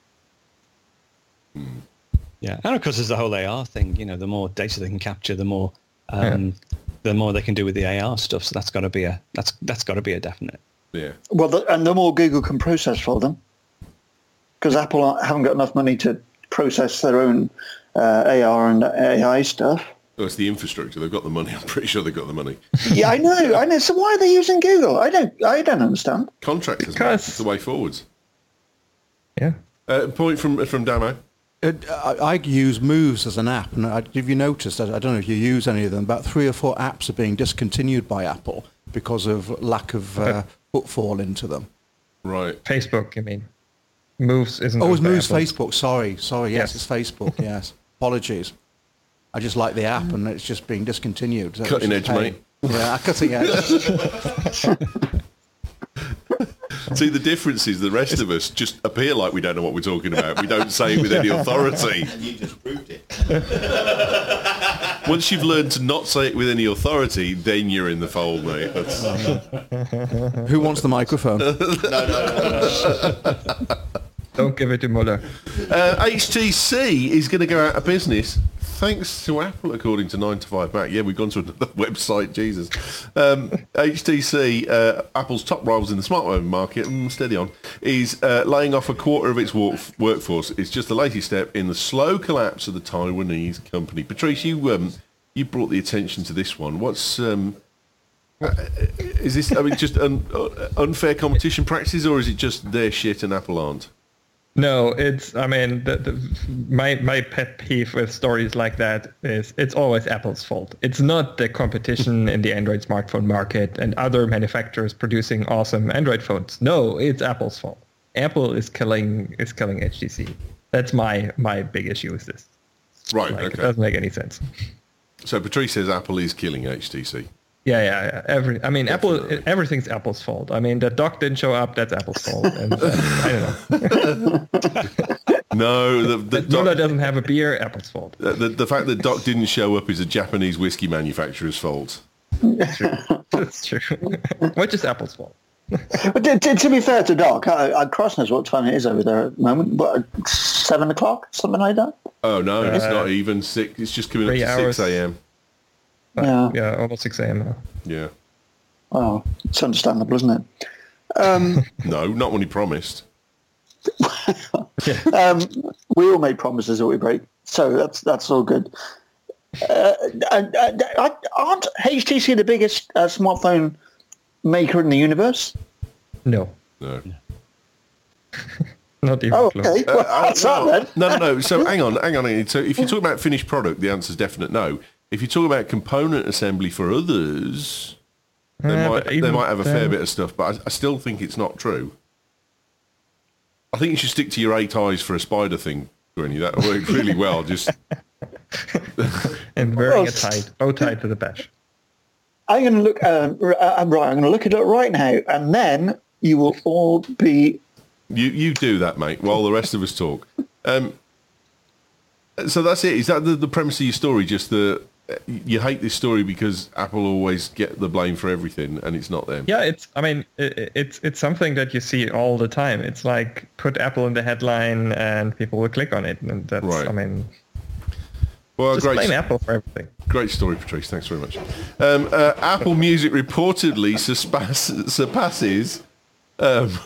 Hmm. Yeah, and of course there's the whole A R thing. You know, the more data they can capture, the more um, yeah. the more they can do with the A R stuff. So that's got to be a that's that's got to be a definite. Yeah. Well, the, and the more Google can process for them, because Apple aren't, haven't got enough money to process their own uh, A R and A I stuff. Well, it's the infrastructure. They've got the money. I'm pretty sure they've got the money. Yeah, I know. I know. So why are they using Google? I don't. I don't understand. Contractors. Because it's the way forwards. Yeah. Uh, point from from Damo. Uh, I, I use Moves as an app, and I, if you noticed, I, I don't know if you use any of them, about three or four apps are being discontinued by Apple because of lack of uh, footfall into them. Right. Facebook, you mean? Moves isn't. Oh, it's Moves Apple. Facebook. Sorry, sorry. Yes, yes. it's Facebook. Yes. Apologies. I just like the app, and it's just being discontinued. So Cutting it's edge, just mate. Yeah, cutting edge. See, the difference is the rest of us just appear like we don't know what we're talking about. We don't say it with any authority. You just proved it. Once you've learned to not say it with any authority, then you're in the fold, mate. That's... Who wants the microphone? No, no, no, no. Don't give it to Muller. Uh, H T C is going to go out of business thanks to Apple, according to nine to five Mac. Yeah, we've gone to another website, Jesus. Um, H T C, uh, Apple's top rivals in the smartphone market, mm, steady on, is uh, laying off a quarter of its work- workforce. It's just the latest step in the slow collapse of the Taiwanese company. Patrice, you um, you brought the attention to this one. What's... Um, uh, is this, I mean, just un- unfair competition practices, or is it just their shit and Apple aren't? No, it's, I mean, the, the, my my pet peeve with stories like that is it's always Apple's fault. It's not the competition in the Android smartphone market and other manufacturers producing awesome Android phones. No, it's Apple's fault. Apple is killing is killing H T C. That's my my big issue with this. Right, Like, okay. It doesn't make any sense. So Patrice says Apple is killing H T C. Yeah, yeah, yeah. Every, I mean, Definitely. Apple. Everything's Apple's fault. I mean, the dock didn't show up. That's Apple's fault. And uh, I don't know. No, the, the, Muller doc, doesn't have a beer. Apple's fault. the, the fact that Doc didn't show up is a Japanese whiskey manufacturer's fault. That's true. Which is Apple's fault. But to, to, to be fair to Doc, I, I cross knows what time it is over there at the moment. What, seven o'clock, something like that. Oh, no, it's Uh, not even six. It's just coming up three to hours. six a.m. Yeah. Yeah, almost six a.m. now. Yeah. Oh, it's understandable, isn't it? Um, No, not when he promised. um, we all make promises that we break, so that's that's all good. Uh, and, and, uh, aren't H T C the biggest uh, smartphone maker in the universe? No, No. not even Oh, close. okay. Well, that's no, that then. no, no, no. So hang on, hang on. hang on. So if you talk about finished product, the answer is definite no. If you talk about component assembly for others, they Yeah, might but they even might have a fair then- bit of stuff, but I, I still think it's not true. I think you should stick to your eight eyes for a spider thing, Granny. That worked really well. Just And wearing Well, a tie, bow tie to the badge. I'm going to look. Um, r- uh, right, I'm going to look it up right now, and then you will all be. you you do that, mate, while the rest of us talk. Um, so that's it. Is that the, the premise of your story? Just the you hate this story because Apple always get the blame for everything, and it's not them. Yeah, it's. I mean, it, it's it's something that you see all the time. It's like put Apple in the headline, and people will click on it, and that's. Right. I mean, Well, just great. blame Apple for everything. Great story, Patrice. Thanks very much. Um, uh, Apple Music reportedly surpass- surpasses um,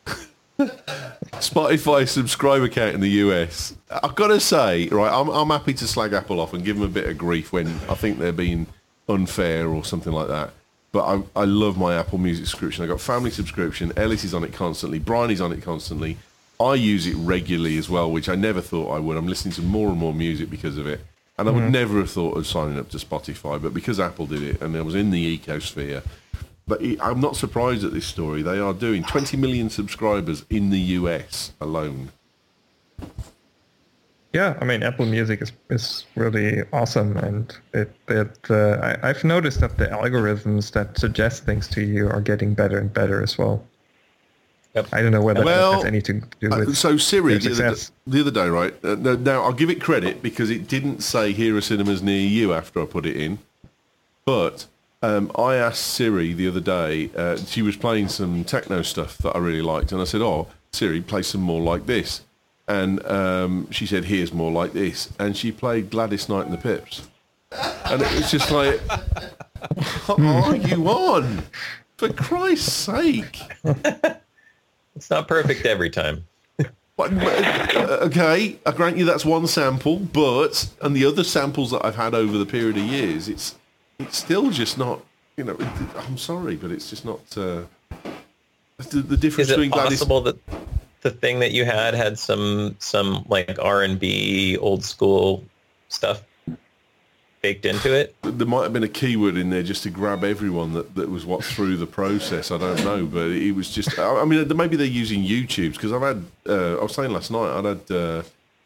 Spotify subscriber count in the U S. I've got to say, right, I'm, I'm happy to slag Apple off and give them a bit of grief when I think they're being unfair or something like that. But I, I love my Apple Music subscription. I've got family subscription. Ellis is on it constantly. Bryony's on it constantly. I use it regularly as well, which I never thought I would. I'm listening to more and more music because of it. And I would never have thought of signing up to Spotify, but because Apple did it and I was in the ecosphere, but it, I'm not surprised at this story. They are doing twenty million subscribers in the U S alone. Yeah, I mean, Apple Music is, is really awesome, and it it uh, I, I've noticed that the algorithms that suggest things to you are getting better and better as well. Yep. I don't know whether Well, that has anything to do Uh, with so Siri, their the other, success. the other day, right? Uh, no, now, I'll give it credit because it didn't say here are cinemas near you after I put it in. But um, I asked Siri the other day, uh, she was playing some techno stuff that I really liked. And I said, oh, Siri, play some more like this. And um, she said, here's more like this. And she played Gladys Knight and the Pips. And it was just like, what are you on? For Christ's sake. It's not perfect every time. But, uh, okay, I grant you that's one sample, but and the other samples that I've had over the period of years, it's it's still just not. You know, it, I'm sorry, but it's just not. Uh, the, the difference Is it between Gladys. possible that the thing that you had had some some like R and B old school stuff baked into it? There might have been a keyword in there just to grab everyone that, that was what through the process. I don't know, but it was just. I I mean, maybe they're using YouTube's because I've had. Uh, I was saying last night I'd had uh,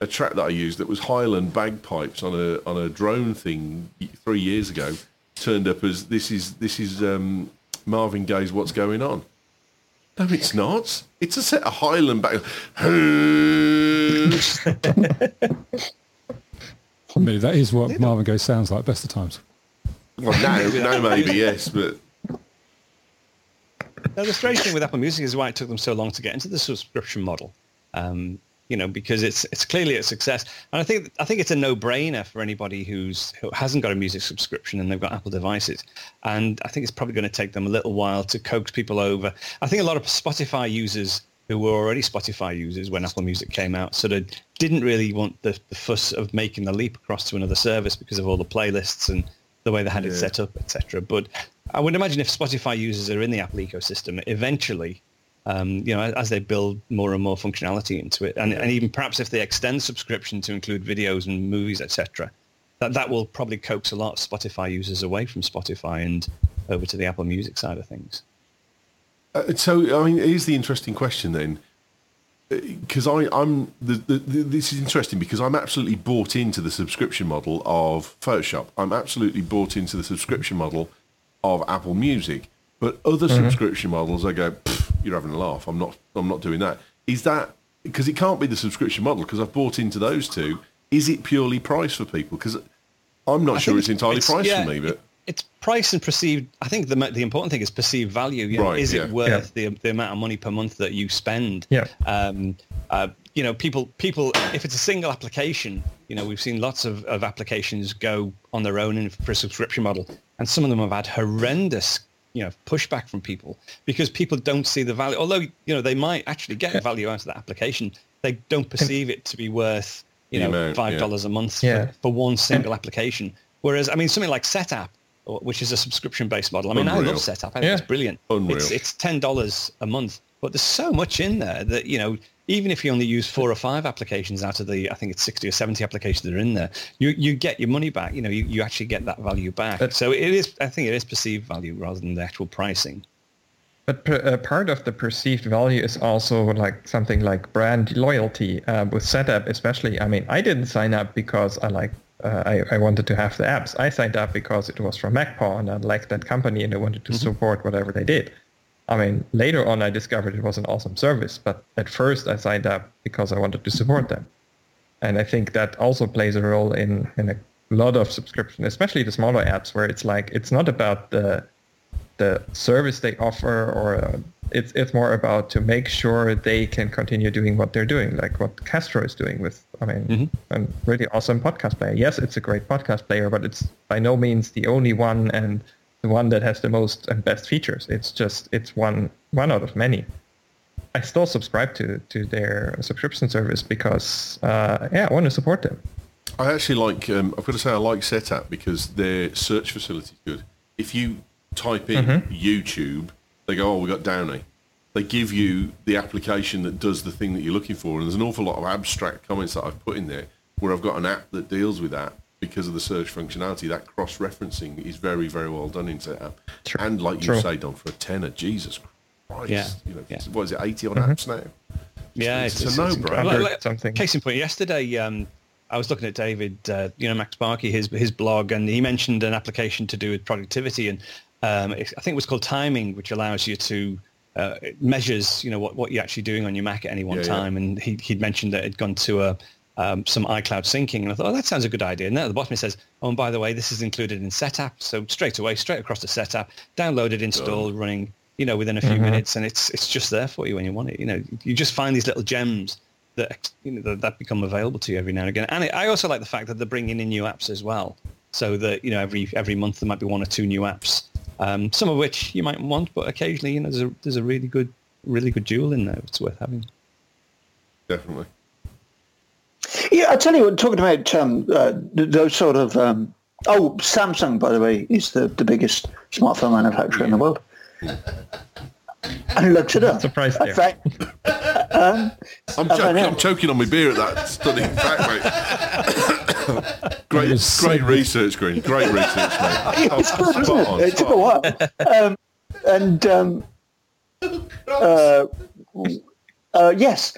a track that I used that was Highland bagpipes on a on a drone thing three years ago turned up as this is this is um, Marvin Gaye's "What's Going On." No, it's not. It's a set of Highland bag. Maybe that is what Marvin Gaye sounds like best of times. Well, now, now maybe yes, but. Now, the strange thing with Apple Music is why it took them so long to get into the subscription model. Um, you know, because it's it's clearly a success, and I think I think it's a no-brainer for anybody who's who hasn't got a music subscription and they've got Apple devices. And I think it's probably going to take them a little while to coax people over. I think a lot of Spotify users who were already Spotify users when Apple Music came out sort of didn't really want the, the fuss of making the leap across to another service because of all the playlists and the way they had yeah. it set up, et cetera. But I would imagine if Spotify users are in the Apple ecosystem, eventually, um, you know, as they build more and more functionality into it, and, and even perhaps if they extend subscription to include videos and movies, et cetera, that that will probably coax a lot of Spotify users away from Spotify and over to the Apple Music side of things. Uh, so, I mean, here's the interesting question then, because I I'm the, the, the, this is interesting because I'm absolutely bought into the subscription model of Photoshop. I'm absolutely bought into the subscription model of Apple Music. But other mm-hmm. subscription models, I go, you're having a laugh. I'm not. I'm not doing that. Is that because it can't be the subscription model? Because I've bought into those two. Is it purely price for people? Because I'm not I sure it's entirely it's, price yeah, for me. But it, it's price and perceived. I think the the important thing is perceived value. You know, right, is yeah. it worth yeah. the the amount of money per month that you spend? Yeah. Um, uh, you know, people people. If it's a single application, you know, we've seen lots of, of applications go on their own in, for a subscription model, and some of them have had horrendous, you know, pushback from people because people don't see the value. Although, you know, they might actually get value out of that application, they don't perceive it to be worth, you know, amount, five dollars yeah. a month yeah. for, for one single application. Whereas, I mean, something like SetApp, which is a subscription-based model. I mean, Unreal. I love SetApp. I think Yeah. it's brilliant. Unreal. It's it's ten dollars a month, but there's so much in there that, you know, even if you only use four or five applications out of the, I think it's sixty or seventy applications that are in there, you you get your money back. You know, you, you actually get that value back. But, so it is, I think it is perceived value rather than the actual pricing. But per, uh, part of the perceived value is also like something like brand loyalty uh, with SetApp, especially. I mean, I didn't sign up because I like uh, I, I wanted to have the apps. I signed up because it was from MacPaw and I liked that company and I wanted to mm-hmm. support whatever they did. I mean, later on I discovered it was an awesome service, but at first I signed up because I wanted to support them. And I think that also plays a role in, in a lot of subscription, especially the smaller apps where it's like, it's not about the the service they offer, or uh, it's it's more about to make sure they can continue doing what they're doing, like what Castro is doing with, I mean, mm-hmm. a really awesome podcast player. Yes, it's a great podcast player, but it's by no means the only one and the one that has the most and best features. It's just, it's one one out of many. I still subscribe to, to their subscription service because, uh, yeah, I want to support them. I actually like, um, I've got to say I like SetApp because their search facility is good. If you type in mm-hmm. YouTube, they go, oh, we got Downey. They give you the application that does the thing that you're looking for. And there's an awful lot of abstract comments that I've put in there where I've got an app that deals with that because of the search functionality. That cross-referencing is very, very well done in SetApp. True. And like you True. say, Don, for a tenner, Jesus Christ. Yeah. You know, yeah. What is it, eighty on mm-hmm. apps now? Yeah, it's, it's, it's a it's no-brainer. like, like, something. Case in point, yesterday um, I was looking at David, uh, you know, Max Sparky, his his blog, and he mentioned an application to do with productivity, and um, it, I think it was called Timing, which allows you to uh, it measures, you know, what, what you're actually doing on your Mac at any one yeah, time. yeah. And he he'd mentioned that it had gone to a um, some iCloud syncing, and I thought, oh, that sounds a good idea. And then at the bottom it says, oh, and by the way, this is included in SetApp, so straight away, straight across to SetApp, downloaded, installed, oh. running, you know, within a few mm-hmm. minutes, and it's it's just there for you when you want it. You know, you just find these little gems that you know that, that become available to you every now and again. And it, I also like the fact that they're bringing in new apps as well, so that, you know, every every month there might be one or two new apps, um, some of which you might want, but occasionally, you know, there's a there's a really good really good jewel in there. It's worth having. Definitely. Yeah, I tell you what. Talking about um, uh, those sort of um, oh, Samsung, by the way, is the, the biggest smartphone manufacturer in the world. I looked it up. Surprised there. Fact, um, I'm, choking, I'm choking on my beer at that stunning fact, mate. great, great research, Green. Great research, mate. It's Oh, good, spot isn't on, it? It took a spot while. Um, and um, uh, uh, yes,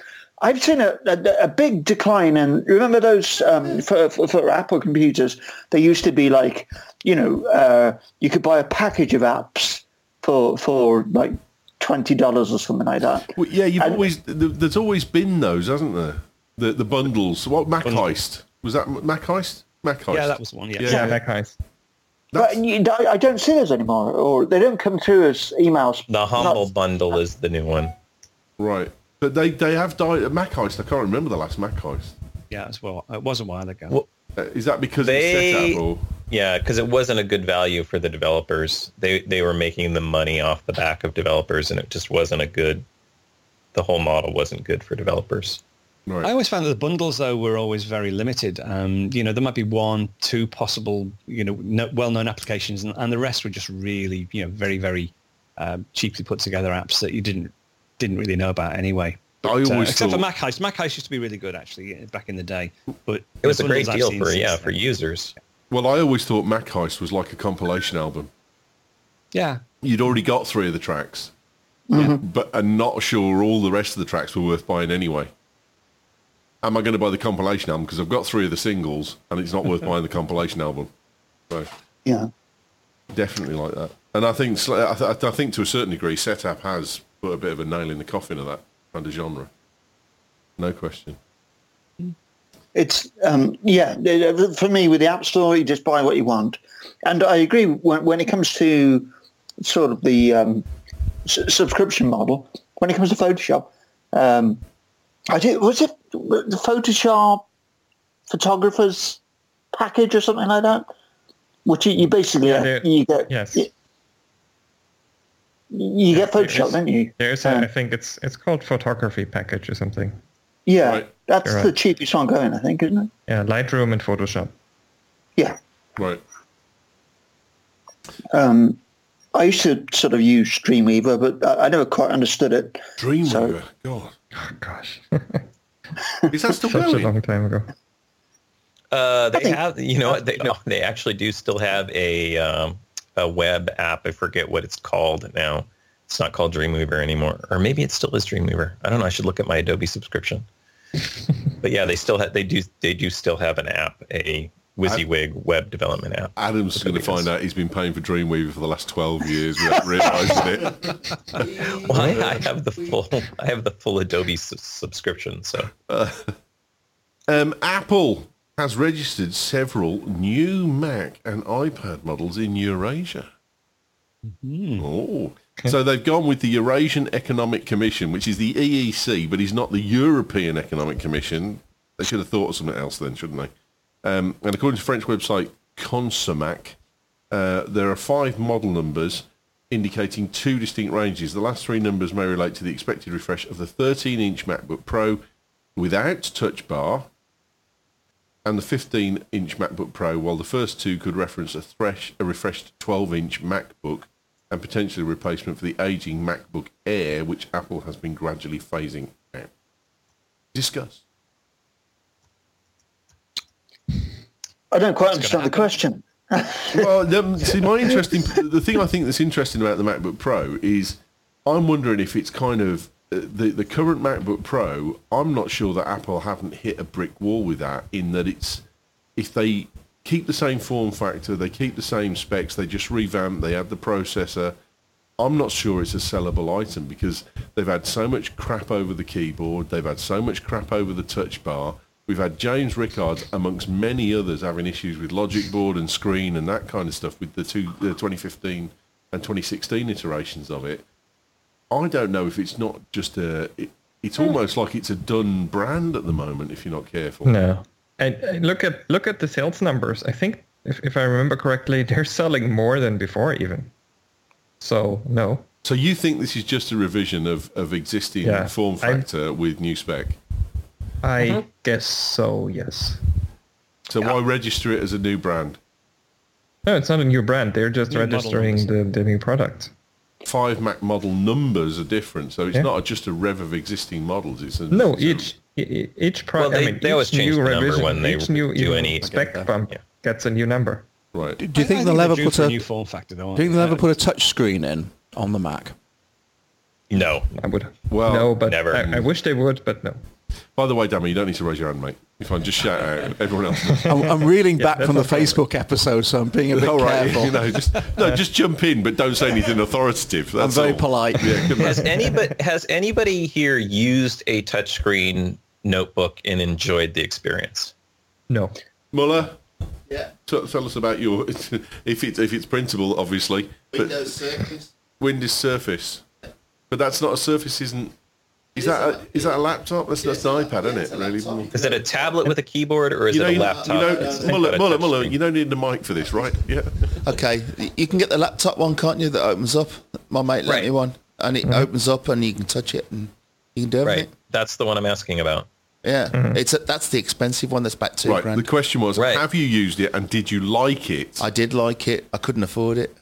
I've seen a, a, a big decline in, remember those, um, for, for, for Apple computers, they used to be like, you know, uh, you could buy a package of apps for, for like twenty dollars or something like that. Well, yeah, you've and, always, there's always been those, hasn't there? The the bundles. What, Mac Heist? Was that Mac Heist? Mac Heist. Yeah, that was one, yeah. Yeah, yeah Mac Heist. But you, I don't see those anymore, or they don't come through as emails. The Humble Not, Bundle is the new one. Right. But they, they have died at Mac Heist. I can't remember the last Mac Heist. Yeah, as well. It was a while ago. Well, uh, is that because they, of the setup? Or? Yeah, because it wasn't a good value for the developers. They they were making the money off the back of developers, and it just wasn't a good. The whole model wasn't good for developers. Right. I always found that the bundles, though, were always very limited. Um, you know, there might be one, two possible, you know, no, well-known applications, and, and the rest were just really, you know, very, very uh, cheaply put together apps that you didn't didn't really know about anyway. But, I always uh, except thought... for Mac Heist. Mac Heist used to be really good, actually, back in the day. But it was a great deal for yeah for users. Well, I always thought Mac Heist was like a compilation album. Yeah. You'd already got three of the tracks, mm-hmm. but I'm not sure all the rest of the tracks were worth buying anyway. Am I going to buy the compilation album because I've got three of the singles and it's not worth buying the compilation album? So yeah, definitely like that. And I think I, th- I think to a certain degree, Setapp has put a bit of a nail in the coffin of that kind of genre. No question. It's um, yeah. For me, with the App Store, you just buy what you want, and I agree when, when it comes to sort of the um, s- subscription model. When it comes to Photoshop. Um, I did. Was it the Photoshop photographers package or something like that? Which you, you basically yeah, you get. Yes. You, you get Photoshop, don't you? There's, um, a, I think it's it's called photography package or something. Yeah, right. that's You're the right. cheapest one going, I think, isn't it? Yeah, Lightroom and Photoshop. Yeah. Right. Um, I used to sort of use Dreamweaver, but I, I never quite understood it. Dreamweaver, So- God. Oh gosh, Is that still such a going? long time ago. Uh, they think- have, you know what? They no, they actually do still have a um, a web app. I forget what it's called now. It's not called Dreamweaver anymore, or maybe it still is Dreamweaver. I don't know. I should look at my Adobe subscription. But yeah, they still have. They do. They do still have an app, a WYSIWYG web development app. Adam's going to find out he's been paying for Dreamweaver for the last twelve years without realising it. Well, I, I have the full. I have the full Adobe su- subscription. So Uh, um, Apple has registered several new Mac and iPad models in Eurasia. Oh, so they've gone with the Eurasian Economic Commission, which is the E E C, but is not the European Economic Commission. They should have thought of something else then, shouldn't they? Um, and according to French website Consomac, uh, there are five model numbers indicating two distinct ranges. The last three numbers may relate to the expected refresh of the thirteen-inch MacBook Pro without Touch Bar and the fifteen-inch MacBook Pro, while the first two could reference a, thresh, a refreshed twelve-inch MacBook and potentially a replacement for the aging MacBook Air, which Apple has been gradually phasing out. Discuss. I don't quite understand the question. Well, the, see, my interesting the thing I think that's interesting about the MacBook Pro is I'm wondering if it's kind of uh, the the current MacBook Pro. I'm not sure that Apple haven't hit a brick wall with that. In that it's if they keep the same form factor, they keep the same specs, they just revamp, they add the processor. I'm not sure it's a sellable item because they've had so much crap over the keyboard, they've had so much crap over the touch bar. We've had James Rickards, amongst many others, having issues with logic board and screen and that kind of stuff with the two, the twenty fifteen and twenty sixteen iterations of it. I don't know if it's not just a... It, it's almost like it's a done brand at the moment, if you're not careful. No, and and look at look at the sales numbers. I think, if if I remember correctly, they're selling more than before even. So no. So you think this is just a revision of, of existing Yeah, form I- factor with new spec? I Mm-hmm. guess so. Yes. So why register it as a new brand? No, it's not a new brand. They're just New model registering the, the new product. Five Mac model numbers are different, so it's Yeah. not just a rev of existing models. It's a, No, it's a- each e- each pro- Well, they- I mean, they always each change new the number revision, when they each new do even any- spec Okay. bump Yeah. gets a new number. right. Do you think I they'll they're ever due put for a? new form factor, though? Do you think they'll ever Uh, put a touch screen in on the Mac? no, I would. Well, no, but never. I, I wish they would, but no. By the way, Dammy, you don't need to raise your hand, mate. If I just shout out, everyone else does. I'm, I'm reeling back from the Facebook episode, so I'm being a bit All right, careful. you know, just, no, just jump in, but don't say anything authoritative. That's I'm very all. polite. Yeah, good Has man. anybody has anybody here used a touchscreen notebook and enjoyed the experience? No. Muller, Yeah. t- tell us about your if it's if it's printable, obviously. Windows Surface. Windows Surface, but that's not a Surface, isn't? Is that a, is that a laptop? That's, that's an iPad, isn't it? Really? Is it a tablet with a keyboard, or is You know, it a you, laptop? you know, that's Muller, got a Muller, touch Muller, screen? you don't need a mic for this, right? Yeah. Okay, you can get the laptop one, can't you? That opens up. My mate lent Right. me one, and it opens up, and you can touch it, and you can do everything. Right, that's the one I'm asking about. Yeah, it's a, that's the expensive one. That's about two Right. grand. The question was, Right. have you used it, and did you like it? I did like it. I couldn't afford it.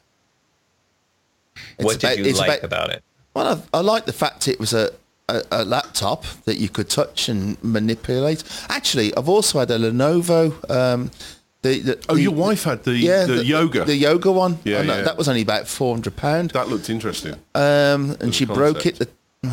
It's What about- did you it's like about- about it? Well, I, I like the fact it was a, a, a laptop that you could touch and manipulate. Actually, I've also had a Lenovo. Um, the, the, Oh, the- your wife had the yeah, the, yoga. the yoga one. Yeah, and that- yeah. that was only about four hundred pound. that looked interesting. Um, and she broke it. concept. The,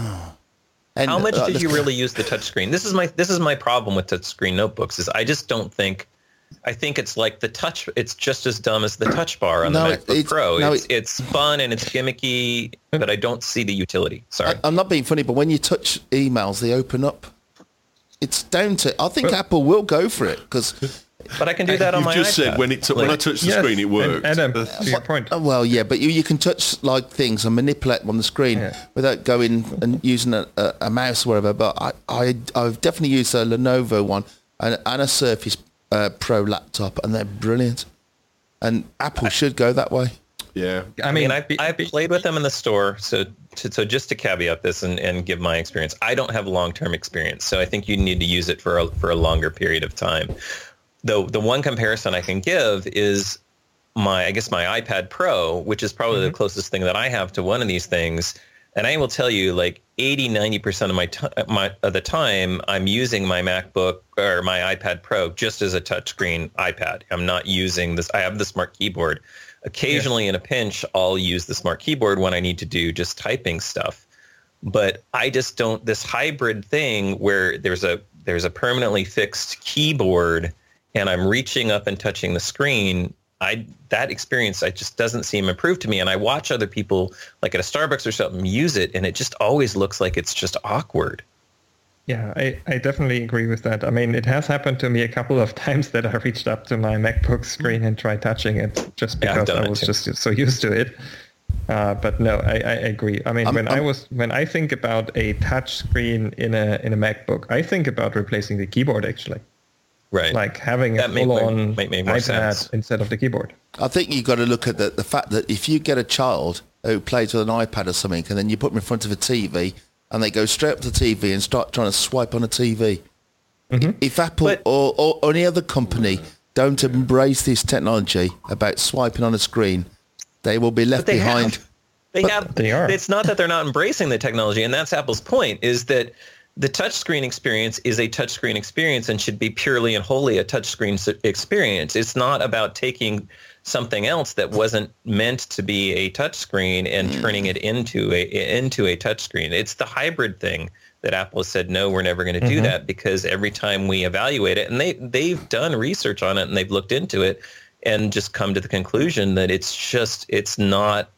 and, How much uh, did the- you really use the touchscreen? This is my this is my problem with touchscreen notebooks. Is I just don't think. I think it's like the touch. It's just as dumb as the touch bar on No, the it- MacBook it's- Pro. no, it's it- it's fun and it's gimmicky, but I don't see the utility. Sorry. I, I'm not being funny, but when you touch emails, they open up. It's down to. I think Apple will go for it because. But I can do that on You've my just iPad. said when it t- when I Like, touched the Yes, screen, it and worked. Adam, Uh, to your point. Well, yeah, but you, you can touch like things and manipulate them on the screen Yeah. without going and using a, a, a mouse or whatever. But I, I, I've definitely used a Lenovo one and, and a Surface uh, Pro laptop, and they're brilliant. And Apple should go that way. yeah. I I mean, mean, I, I played with them in the store. So, to, so just to caveat this and, and give my experience, I don't have long-term experience. So I think you need to use it for a, for a longer period of time. Though the one comparison I can give is my, I guess my iPad Pro, which is probably the closest thing that I have to one of these things. And I will tell you, like eighty, ninety percent of my, t- my of the time, I'm using my MacBook or my iPad Pro just as a touchscreen iPad. I'm not using this. I have the smart keyboard. Occasionally, in a pinch, I'll use the smart keyboard when I need to do just typing stuff. But I just don't. This hybrid thing where there's a there's a permanently fixed keyboard and I'm reaching up and touching the screen. I that experience I just doesn't seem improved to me. And I watch other people like at a Starbucks or something use it, and it just always looks like it's just awkward. Yeah, I, I definitely agree with that. I mean, it has happened to me a couple of times that I reached up to my MacBook screen and tried touching it just Yeah, I've because done I it was too. just so used to it. Uh, but no, I, I agree. I mean, I'm- when I I'm- was when I think about a touch screen in a in a MacBook, I think about replacing the keyboard actually, Right. like having a That may- full-on might make more iPad sense. instead of the keyboard. I think you've got to look at the, the fact that if you get a child who plays with an iPad or something, and then you put them in front of a T V, and they go straight up to the T V and start trying to swipe on a T V. If Apple But- or, or any other company don't embrace this technology about swiping on a screen, they will be left But they behind. have. They have. they are. It's not that they're not embracing the technology, and that's Apple's point. Is that the touchscreen experience is a touchscreen experience and should be purely and wholly a touchscreen s- experience. It's not about taking something else that wasn't meant to be a touchscreen and turning it into a into a touchscreen. It's the hybrid thing that Apple has said, no, we're never going to do that, because every time we evaluate it, and they they've done research on it and they've looked into it and just come to the conclusion that it's just it's not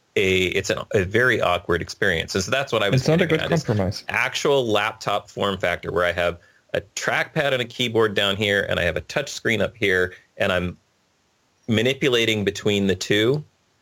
a it's a, a very awkward experience. And so that's what I was It's not a getting good at, is compromise. actual laptop form factor where I have a trackpad and a keyboard down here and I have a touch screen up here and I'm manipulating between the two.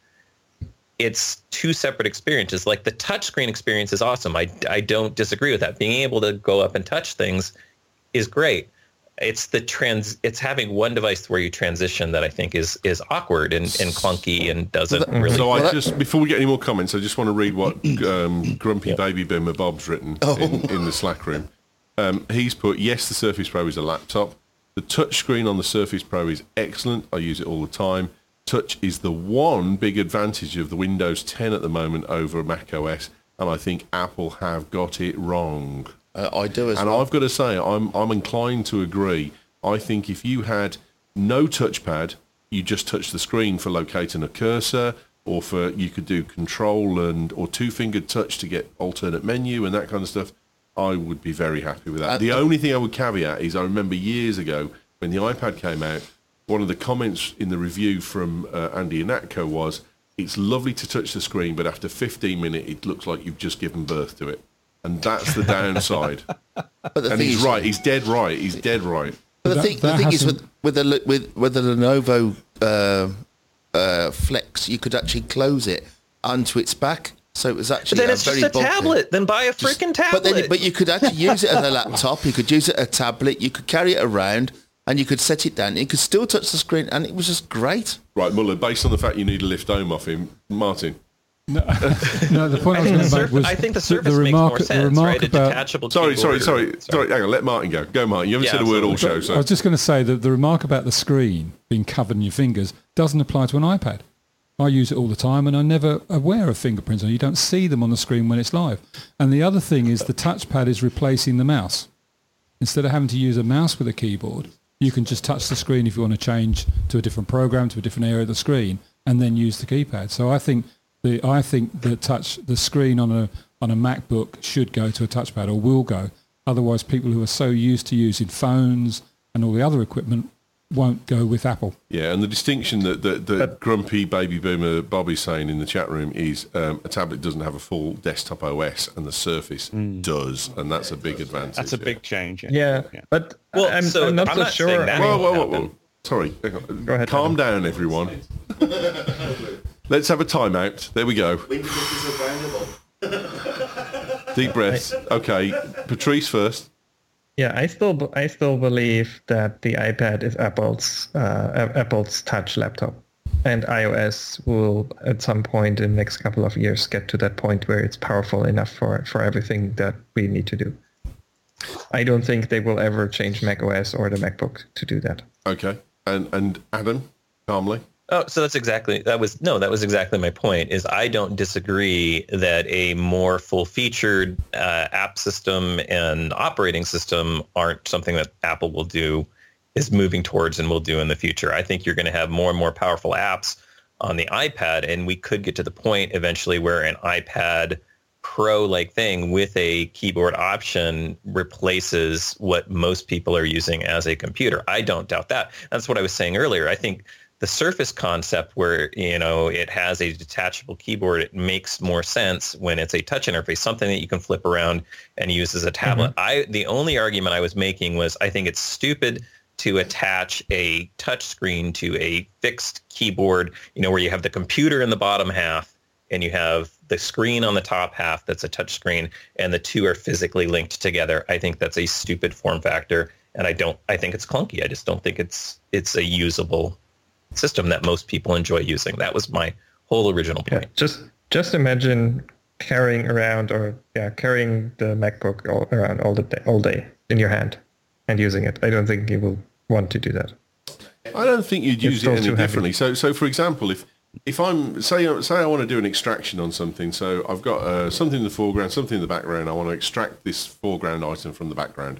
It's two separate experiences. Like the touchscreen experience is awesome. I, I don't disagree with that. Being able to go up and touch things is great. It's the trans. It's having one device where you transition that I think is is awkward and, and clunky and doesn't really. So Well, I that- just, before we get any more comments, I just want to read what um, Grumpy Baby Boomer Bob's written in, in the Slack room. Um, he's put, yes, the Surface Pro is a laptop. The touchscreen on the Surface Pro is excellent. I use it all the time. Touch is the one big advantage of the Windows ten at the moment over Mac O S, and I think Apple have got it wrong. Uh, I do as And well. I've got to say, I'm I'm inclined to agree. I think if you had no touchpad, you just touch the screen for locating a cursor, or for you could do control and or two-fingered touch to get alternate menu and that kind of stuff. I would be very happy with that. Uh, the only thing I would caveat is I remember years ago when the iPad came out, one of the comments in the review from uh, Andy Ihnatko was, it's lovely to touch the screen, but after fifteen minutes, it looks like you've just given birth to it. And that's the downside. But the and thing he's is, right. He's dead right. He's dead right. But the That- thing, the that thing is hasn't- with with the with with the Lenovo uh, uh, Flex, you could actually close it onto its back, so it was But actually then a it's very just a bulky- tablet. Then buy a Just- freaking tablet. But then, but you could actually use it as a laptop. You could use it as a tablet. You could carry it around, and you could set it down. You could still touch the screen, and it was just great. Right, Muller, based on the fact you need a lift home off him, Martin. No, no, the point I, I think, was the going to make surf- was I think the the- Surface the makes remark, more the sense, remark right? A about, detachable Sorry, sorry, keyboard. sorry, sorry. Hang on, let Martin go. Go, Martin. You haven't Yeah, said a word all absolutely. show, so. I was just going to say that the remark about the screen being covered in your fingers doesn't apply to an iPad. I use it all the time, and I'm never aware of fingerprints, and you don't see them on the screen when it's live. And the other thing is the touchpad is replacing the mouse. Instead of having to use a mouse with a keyboard, you can just touch the screen if you want to change to a different program, to a different area of the screen, and then use the keypad. So I think the I think the touch the screen on a on a MacBook should go to a touchpad, or will go. Otherwise, people who are so used to using phones and all the other equipment won't go with Apple. Yeah, and the distinction that, that, that grumpy baby boomer Bobby's saying in the chat room is um, a tablet doesn't have a full desktop O S, and the Surface does, and that's a big advantage. That's a yeah. big change. Yeah, but Well, I'm, so I'm not I'm so not sure. saying that. I mean, Whoa, whoa, whoa, happen. whoa. Sorry. Hang on. Go ahead, Calm Adam. down, everyone. Let's have a timeout. There we go. Deep breaths. Okay, Patrice first. Yeah, I still b- I still believe that the iPad is Apple's uh, A- Apple's touch laptop, and iOS will at some point in the next couple of years get to that point where it's powerful enough for for everything that we need to do. I don't think they will ever change macOS or the MacBook to do that. Okay, and and Adam, calmly. Oh, so that's exactly that was no, that was exactly my point. Is I don't disagree that a more full-featured uh, app system and operating system aren't something that Apple will do, is moving towards and will do in the future. I think you're going to have more and more powerful apps on the iPad, and we could get to the point eventually where an iPad Pro-like thing with a keyboard option replaces what most people are using as a computer. I don't doubt that. That's what I was saying earlier. I think the Surface concept where, you know, it has a detachable keyboard, it makes more sense when it's a touch interface, something that you can flip around and use as a tablet. Mm-hmm. I the only argument I was making was I think it's stupid to attach a touch screen to a fixed keyboard, you know, where you have the computer in the bottom half and you have the screen on the top half that's a touch screen, and the two are physically linked together. I think that's a stupid form factor, and I don't I think it's clunky. I just don't think it's it's a usable system that most people enjoy using. That was my whole original point. Yeah, just just imagine carrying around or yeah carrying the MacBook all, around all the day, all day in your hand and using it. I don't think you will want to do that. I don't think you'd use still it any too heavy. differently. So, so for example, if if I'm say say I want to do an extraction on something, so I've got uh, something in the foreground, something in the background. I want to extract this foreground item from the background.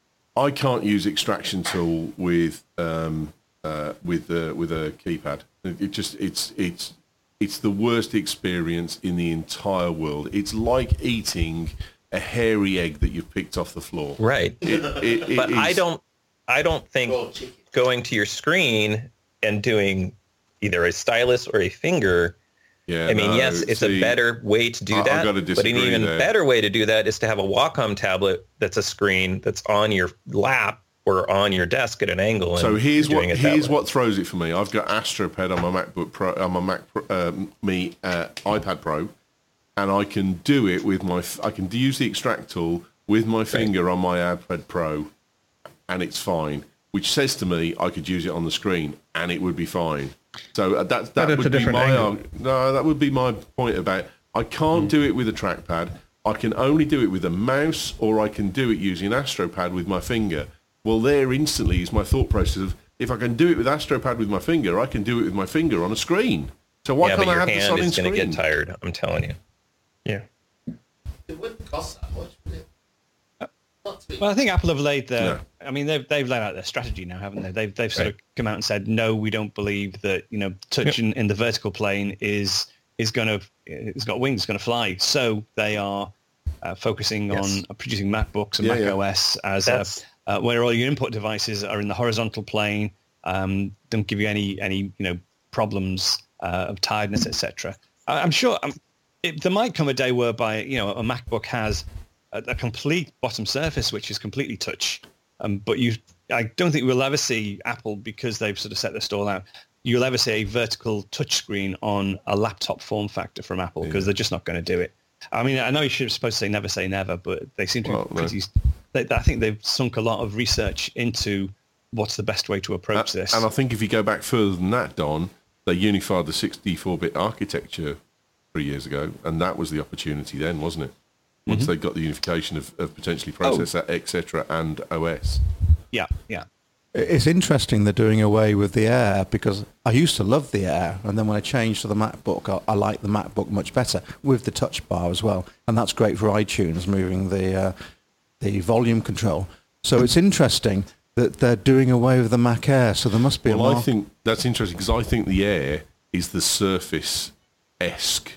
I can't use extraction tool with um, uh, with uh, with a keypad. It, it just it's it's it's the worst experience in the entire world. It's like eating a hairy egg that you've picked off the floor. Right. It, it, it but is- I don't I don't think going to your screen and doing either a stylus or a finger. Yeah, I mean, no, yes, it's see, a better way to do I- I've that, gotta but an disagree even there. better way to do that is to have a Wacom tablet that's a screen that's on your lap or on your desk at an angle. And So here's doing what it that here's way. what throws it for me. I've got AstroPad on my MacBook Pro, on my Mac Pro, um, me uh, iPad Pro, and I can do it with my. I can use the extract tool with my finger on my iPad Pro, and it's fine. Which says to me I could use it on the screen and it would be fine. So uh, that that it's a would be different my angle. arg- no. That would be my point about I can't do it with a trackpad. I can only do it with a mouse, or I can do it using AstroPad with my finger. Well, there instantly is my thought process of if I can do it with AstroPad with my finger, I can do it with my finger on a screen. So why yeah, can't but I your have this hand on is going to screen? get tired. I'm telling you. Yeah. It wouldn't cost that much, would it? Not to be- Well, I think Apple have laid their. No. I mean, they've they've laid out their strategy now, haven't they? They've they've sort Right. of come out and said, no, we don't believe that you know touch in, in the vertical plane is is going to it's got wings, going to fly. So they are uh, focusing Yes. on producing MacBooks and Yeah, Mac yeah. O S as a, That's- uh, where all your input devices are in the horizontal plane, um, don't give you any any you know problems uh, of tiredness, et cetera. I'm sure um, it, there might come a day whereby you know a MacBook has a, a complete bottom surface which is completely touch, um, but you I don't think we'll ever see Apple, because they've sort of set their stall out, you'll ever see a vertical touchscreen on a laptop form factor from Apple, because Yeah. they're just not going to do it. I mean, I know you're supposed to say never say never, but they seem to Well, be no. pretty... They, I think they've sunk a lot of research into what's the best way to approach Uh, this. And I think if you go back further than that, Don, they unified the sixty-four bit architecture three years ago, and that was the opportunity then, wasn't it? Once Mm-hmm. they got the unification of, of potentially Oh. processor, et cetera, and O S. Yeah, yeah. It's interesting they're doing away with the Air, because I used to love the Air, and then when I changed to the MacBook, I, I like the MacBook much better with the touch bar as well, and that's great for iTunes, moving the uh, the volume control. So it's interesting that they're doing away with the Mac Air. So there must be a Well, I market. think that's interesting because I think the Air is the Surface-esque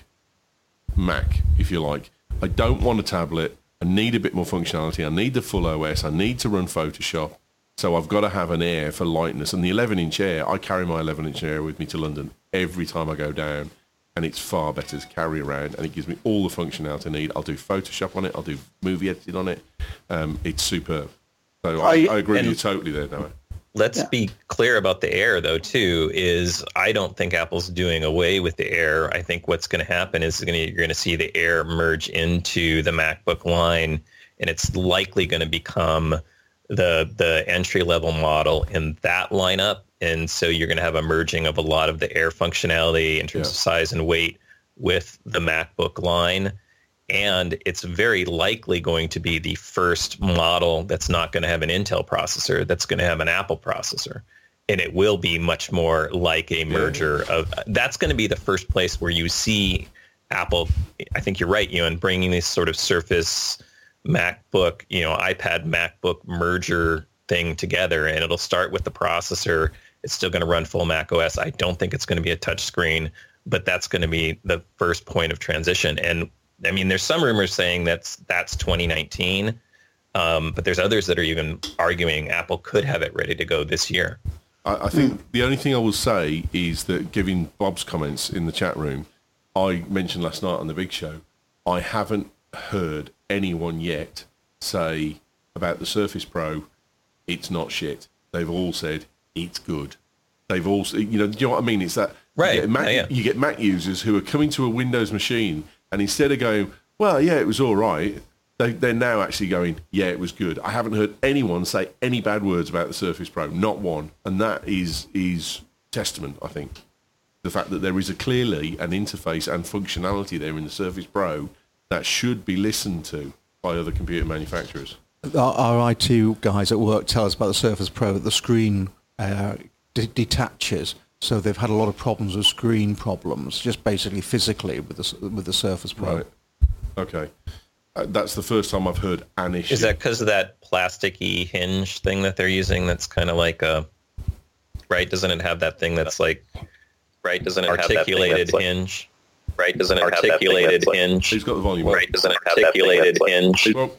Mac, if you like. I don't want a tablet. I need a bit more functionality. I need the full O S. I need to run Photoshop. So I've got to have an Air for lightness. And the eleven inch Air, I carry my eleven inch Air with me to London every time I go down. And it's far better to carry around. And it gives me all the functionality I need. I'll do Photoshop on it. I'll do movie editing on it. Um, it's superb. So I, I- I agree with and- you totally there, Noah. Let's Yeah. be clear about the Air, though, too, is I don't think Apple's doing away with the Air. I think what's going to happen is gonna, you're going to see the Air merge into the MacBook line, and it's likely going to become the the entry-level model in that lineup. And so you're going to have a merging of a lot of the Air functionality in terms Yeah. of size and weight with the MacBook line. And it's very likely going to be the first model that's not going to have an Intel processor, that's going to have an Apple processor. And it will be much more like a merger of, that's going to be the first place where you see Apple, I think you're right, Ewan, bringing this sort of Surface MacBook, you know, iPad MacBook merger thing together. And it'll start with the processor. It's still going to run full Mac O S. I don't think it's going to be a touch screen, but that's going to be the first point of transition. And I mean, there's some rumors saying that's that's twenty nineteen, um, but there's others that are even arguing Apple could have it ready to go this year. I, I think the only thing I will say is that, giving Bob's comments in the chat room, I mentioned last night on the Big Show, I haven't heard anyone yet say about the Surface Pro, it's not shit. They've all said it's good. They've all, you know, do you know what I mean? It's that Right. You get Mac, Yeah, yeah. you get Mac users who are coming to a Windows machine, and instead of going, well, yeah, it was all right, they, they're now actually going, yeah, it was good. I haven't heard anyone say any bad words about the Surface Pro, not one. And that is is testament, I think, the fact that there is a clearly an interface and functionality there in the Surface Pro that should be listened to by other computer manufacturers. Our, our I T guys at work tell us about the Surface Pro that the screen uh, de- detaches. So they've had a lot of problems with screen problems, just basically physically with the with the Surface Pro. Right. Okay. Uh, that's the first time I've heard an issue. Is that because of that plasticky hinge thing that they're using? That's kind of like a, right? Doesn't it have that thing that's like, right? Doesn't it articulated like, hinge? Right? Doesn't it articulated articulated hinge? Who's got the volume? Right? Doesn't it articulated hinge? Well,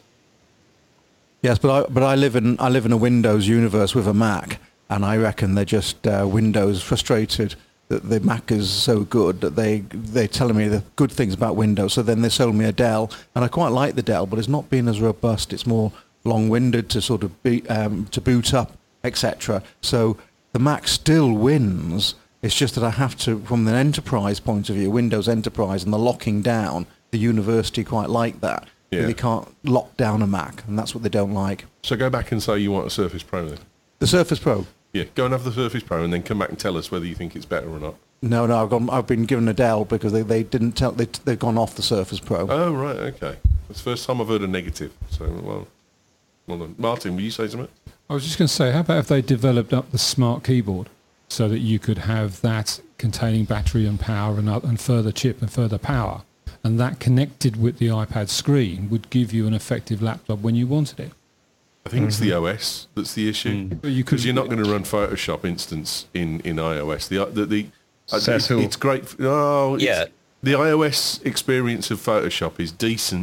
Yes, but I but I live in I live in a Windows universe with a Mac, and I reckon they're just uh, Windows frustrated that the Mac is so good that they they're telling me the good things about Windows. So then they sold me a Dell, and I quite like the Dell, but it's not been as robust. It's more long-winded to sort of be um, to boot up, et cetera. So the Mac still wins. It's just that I have to, from the enterprise point of view, Windows Enterprise and the locking down, the university quite like that. Yeah. They can't lock down a Mac, and that's what they don't like. so go back and say you want a Surface Pro then. The Surface Pro? Yeah, go and have the Surface Pro and then come back and tell us whether you think it's better or not. No, no, I've gone. I've been given a Dell because they, they didn't tell. They, they've gone off the Surface Pro. Oh, right, okay. That's the first time I've heard a negative. So, well, well done. Martin, will you say something? I was just going to say, how about if they developed up the smart keyboard so that you could have that containing battery and power and, and further chip and further power, and that connected with the iPad screen would give you an effective laptop when you wanted it. I think it's the O S that's the issue. But you could- Because you're not going to run Photoshop instance in, in iOS. The the, the uh, Says it's, who? it's great. Oh, it's- Yeah. The iOS experience of Photoshop is decent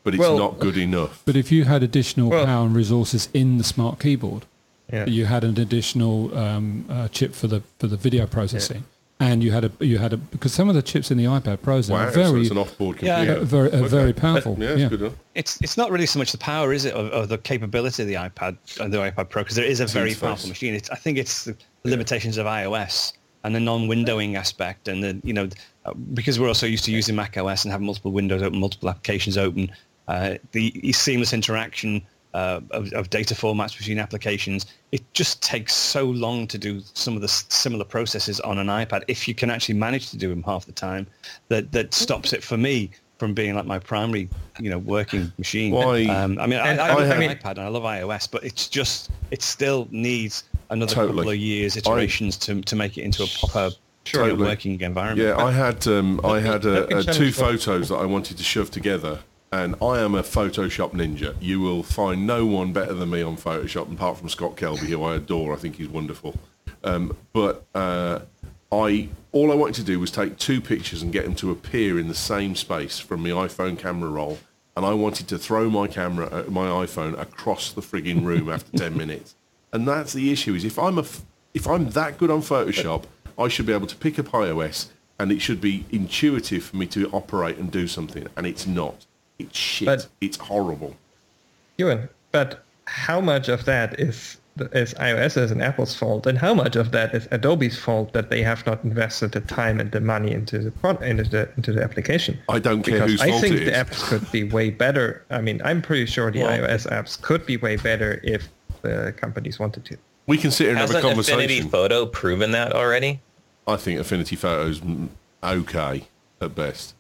but it's Well- not good enough. But if you had additional Well- power and resources in the smart keyboard, Yeah. you had an additional um, uh, chip for the for the video processing, and you had a you had a because some of the chips in the iPad Pros now Wow, are so very it's an off-board Yeah, computer. uh, very uh, Okay. very powerful. Yeah, it's yeah. good enough. It's it's not really so much the power, is it, of, of the capability of the iPad and the iPad Pro, because there is a very interface. powerful machine. It's, I think it's the limitations of iOS and the non-windowing aspect, and the you know uh, because we're also used to using Mac O S and having multiple windows open, multiple applications open, uh, the seamless interaction uh, of, of data formats between applications. It just takes so long to do some of the s- similar processes on an iPad. If you can actually manage to do them half the time, that that stops it for me from being like my primary, you know, working machine. Why- Um, I mean, I, And I, I love have- an iPad and I love iOS, but it's just it still needs another Totally. couple of years, iterations to to make it into a proper you know, Totally. working environment. Yeah, I had um, I had uh, Let me uh, challenge two that. photos that I wanted to shove together, and I am a Photoshop ninja. You will find no one better than me on Photoshop, apart from Scott Kelby, who I adore. I think he's wonderful. Um, but uh, I all I wanted to do was take two pictures and get them to appear in the same space from my iPhone camera roll, and I wanted to throw my camera, uh, my iPhone, across the frigging room after ten minutes. And that's the issue: is if I'm a f- if I'm that good on Photoshop, I should be able to pick up iOS and it should be intuitive for me to operate and do something, and it's not. It's shit. But- it's horrible. Ewan, but how much of that is is iOS's and Apple's fault, and how much of that is Adobe's fault that they have not invested the time and the money into the pro- into the into the application? I don't care Because whose I fault think it the is. apps could be way better. I mean, I'm pretty sure the Well- iOS apps could be way better if the companies wanted to. We can sit here and have a Hasn't conversation. Affinity Photo proven that already? I think Affinity Photo's mm, okay at best.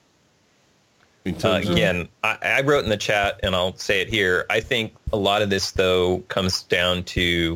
In Uh, terms of, again, I, I wrote in the chat, and I'll say it here. I think a lot of this, though, comes down to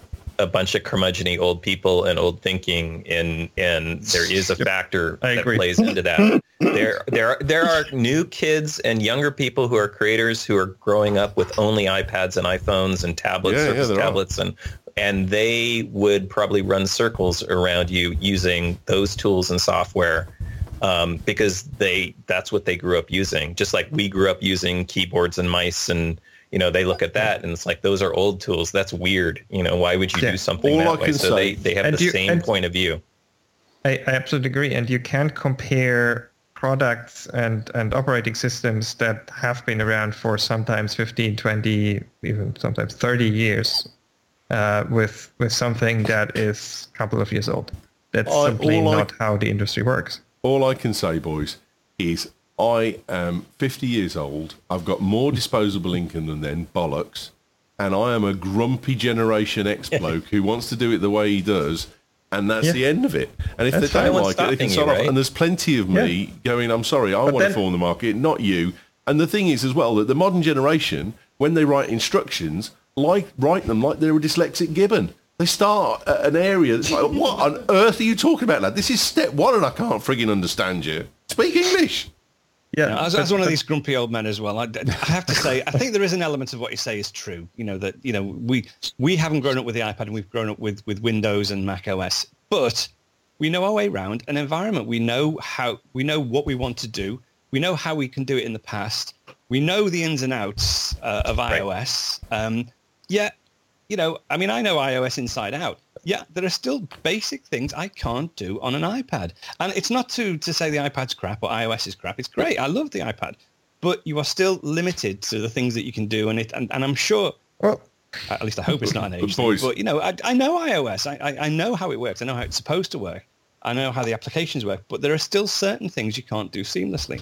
a bunch of curmudgeony old people and old thinking, and and there is a factor I that agree. plays into that. there, there, are, there are new kids and younger people who are creators who are growing up with only iPads and iPhones and tablets, Yeah, yeah, Surface there are. tablets, and and they would probably run circles around you using those tools and software. Um, because they that's what they grew up using, just like we grew up using keyboards and mice, and you know they look at that and it's like those are old tools. That's weird. You know, why would you Yeah. do something All I that way? can So say- they, they have And the you- same and- point of view. I, I absolutely agree, and you can't compare products and, and operating systems that have been around for sometimes fifteen, twenty, even sometimes thirty years uh, with with something that is a couple of years old. That's I- simply all I- not how the industry works. all I can say, boys, is I am fifty years old. I've got more disposable income than them, bollocks, and I am a grumpy Generation X bloke who wants to do it the way he does, and that's Yeah. the end of it. And if That's they fine. don't No like one's it, they can stopping you, start off. right? And there's plenty of me going, I'm sorry, I But want to then- form the market, not you. And the thing is as well that the modern generation, when they write instructions, like write them like they're a dyslexic gibbon. They start at an area that's like, what on earth are you talking about, lad? This is step one and I can't frigging understand you. Speak English. Yeah, You know, as, but- as one of but- these grumpy old men as well, I, I have to say, I think there is an element of what you say is true. You know that you know we we haven't grown up with the iPad, and we've grown up with with Windows and Mac O S, but we know our way around an environment. We know how we know what we want to do. We know how we can do it in the past. We know the ins and outs uh, of iOS. Um, yet, you know, I mean, I know iOS inside out. Yeah, there are still basic things I can't do on an iPad. And it's not to, to say the iPad's crap or iOS is crap. It's great. I love the iPad. But you are still limited to the things that you can do. And it, and, and I'm sure, well, at least I hope it's not an age thing, Boys. but, you know, I, I know iOS. I, I, I know how it works. I know how it's supposed to work. I know how the applications work. But there are still certain things you can't do seamlessly.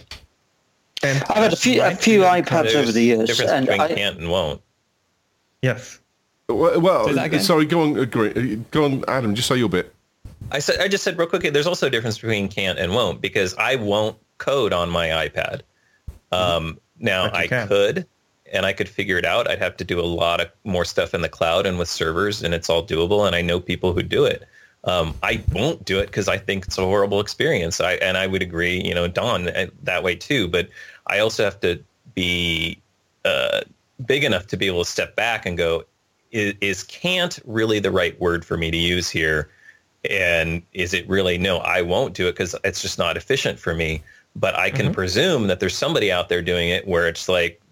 and I've had a few a few iPads over the years, Difference and between I, can't and won't. yes. Well, well Say that again? sorry, go on, agree. Go on, Adam, just say your bit. I said I just said real quickly. There's also a difference between can't and won't, because I won't code on my iPad. Um, now But you I can. could, and I could figure it out. I'd have to do a lot of more stuff in the cloud and with servers, and it's all doable. And I know people who do it. Um, I won't do it because I think it's a horrible experience. I and I would agree, you know, Don, uh, that way too. But I also have to be uh, big enough to be able to step back and go, is, is can't really the right word for me to use here? And is it really, no, I won't do it because it's just not efficient for me. But I can Mm-hmm. presume that there's somebody out there doing it where it's like,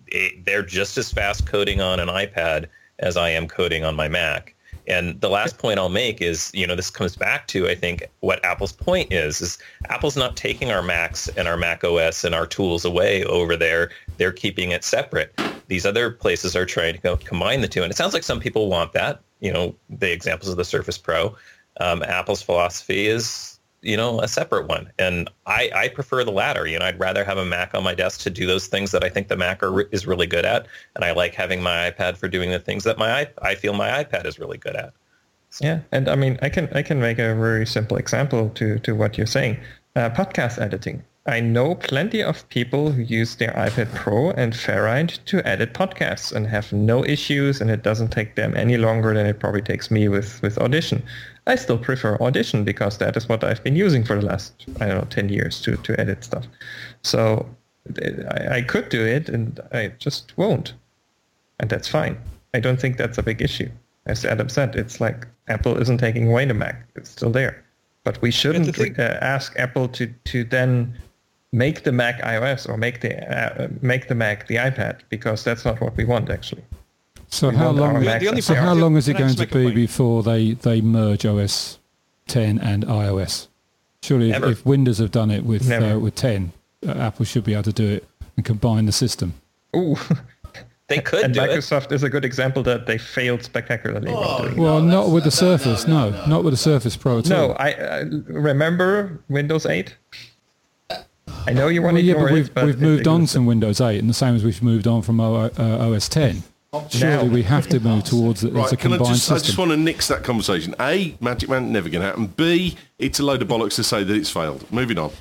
it, they're just as fast coding on an iPad as I am coding on my Mac. And the last point I'll make is, you know, this comes back to, I think, what Apple's point is, is Apple's not taking our Macs and our Mac O S and our tools away over there. They're keeping it separate. These other places are trying to go combine the two. And it sounds like some people want that, you know, the examples of the Surface Pro. Um, Apple's philosophy is, you know, a separate one. And I, I prefer the latter. You know, I'd rather have a Mac on my desk to do those things that I think the Mac are, is really good at. And I like having my iPad for doing the things that my I feel my iPad is really good at. So. Yeah. And I mean, I can I can make a very simple example to, to what you're saying. Uh, podcast editing. I know plenty of people who use their iPad Pro and Ferrite to edit podcasts and have no issues, and it doesn't take them any longer than it probably takes me with, with Audition. I still prefer Audition because that is what I've been using for the last, I don't know, ten years to, to edit stuff. So I, I could do it, and I just won't. And that's fine. I don't think that's a big issue. As Adam said, it's like Apple isn't taking away the Mac. It's still there. But we shouldn't thing- uh, ask Apple to, to then make the Mac iOS or make the uh, make the Mac the iPad, because that's not what we want, actually. So how long? The only so how long is it going to be before they, they merge O S ten and iOS? Surely, if, if Windows have done it with uh, with ten, uh, Apple should be able to do it and combine the system. Ooh. They could and do Microsoft it. is a good example that they failed spectacularly. Oh, doing well, no, not with the no, Surface, no, no, no, no. not with the Surface Pro at no, all. I uh, remember Windows eight. I know you want well, to yeah, ignore but we've, it, but we've moved it on was, from Windows eight, and the same as we've moved on from o, uh, O S ten. Surely Now- we have to move towards it as Right, a can I combined just, I system. just want to nix that conversation. A, Magic Man, never going to happen. B, it's a load of bollocks to say that it's failed. Moving on.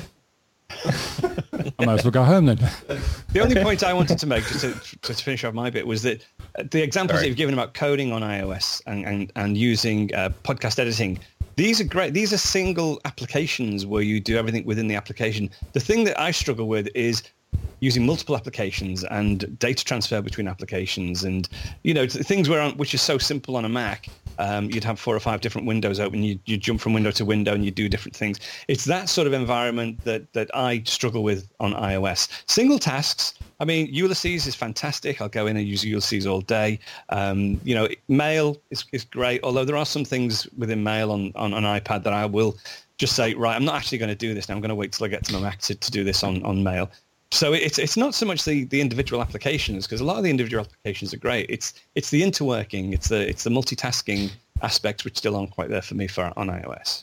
I might as well go home then. The only point I wanted to make, just to, to finish off my bit, was that the examples Sorry. that you've given about coding on iOS and, and, and using uh, podcast editing, these are great. These are single applications where you do everything within the application. The thing that I struggle with is using multiple applications and data transfer between applications, and you know things where which is so simple on a Mac. Um, you'd have four or five different windows open. You you jump from window to window and you do different things. It's that sort of environment that that I struggle with on iOS. Single tasks. I mean, Ulysses is fantastic. I'll go in and use Ulysses all day. Um, you know, Mail is, is great. Although there are some things within Mail on, on an iPad that I will just say, right, I'm not actually going to do this now. I'm going to wait till I get to my Mac to, to do this on, on Mail. So it's it's not so much the, the individual applications, because a lot of the individual applications are great. It's it's the interworking, it's the it's the multitasking aspects which still aren't quite there for me for on iOS.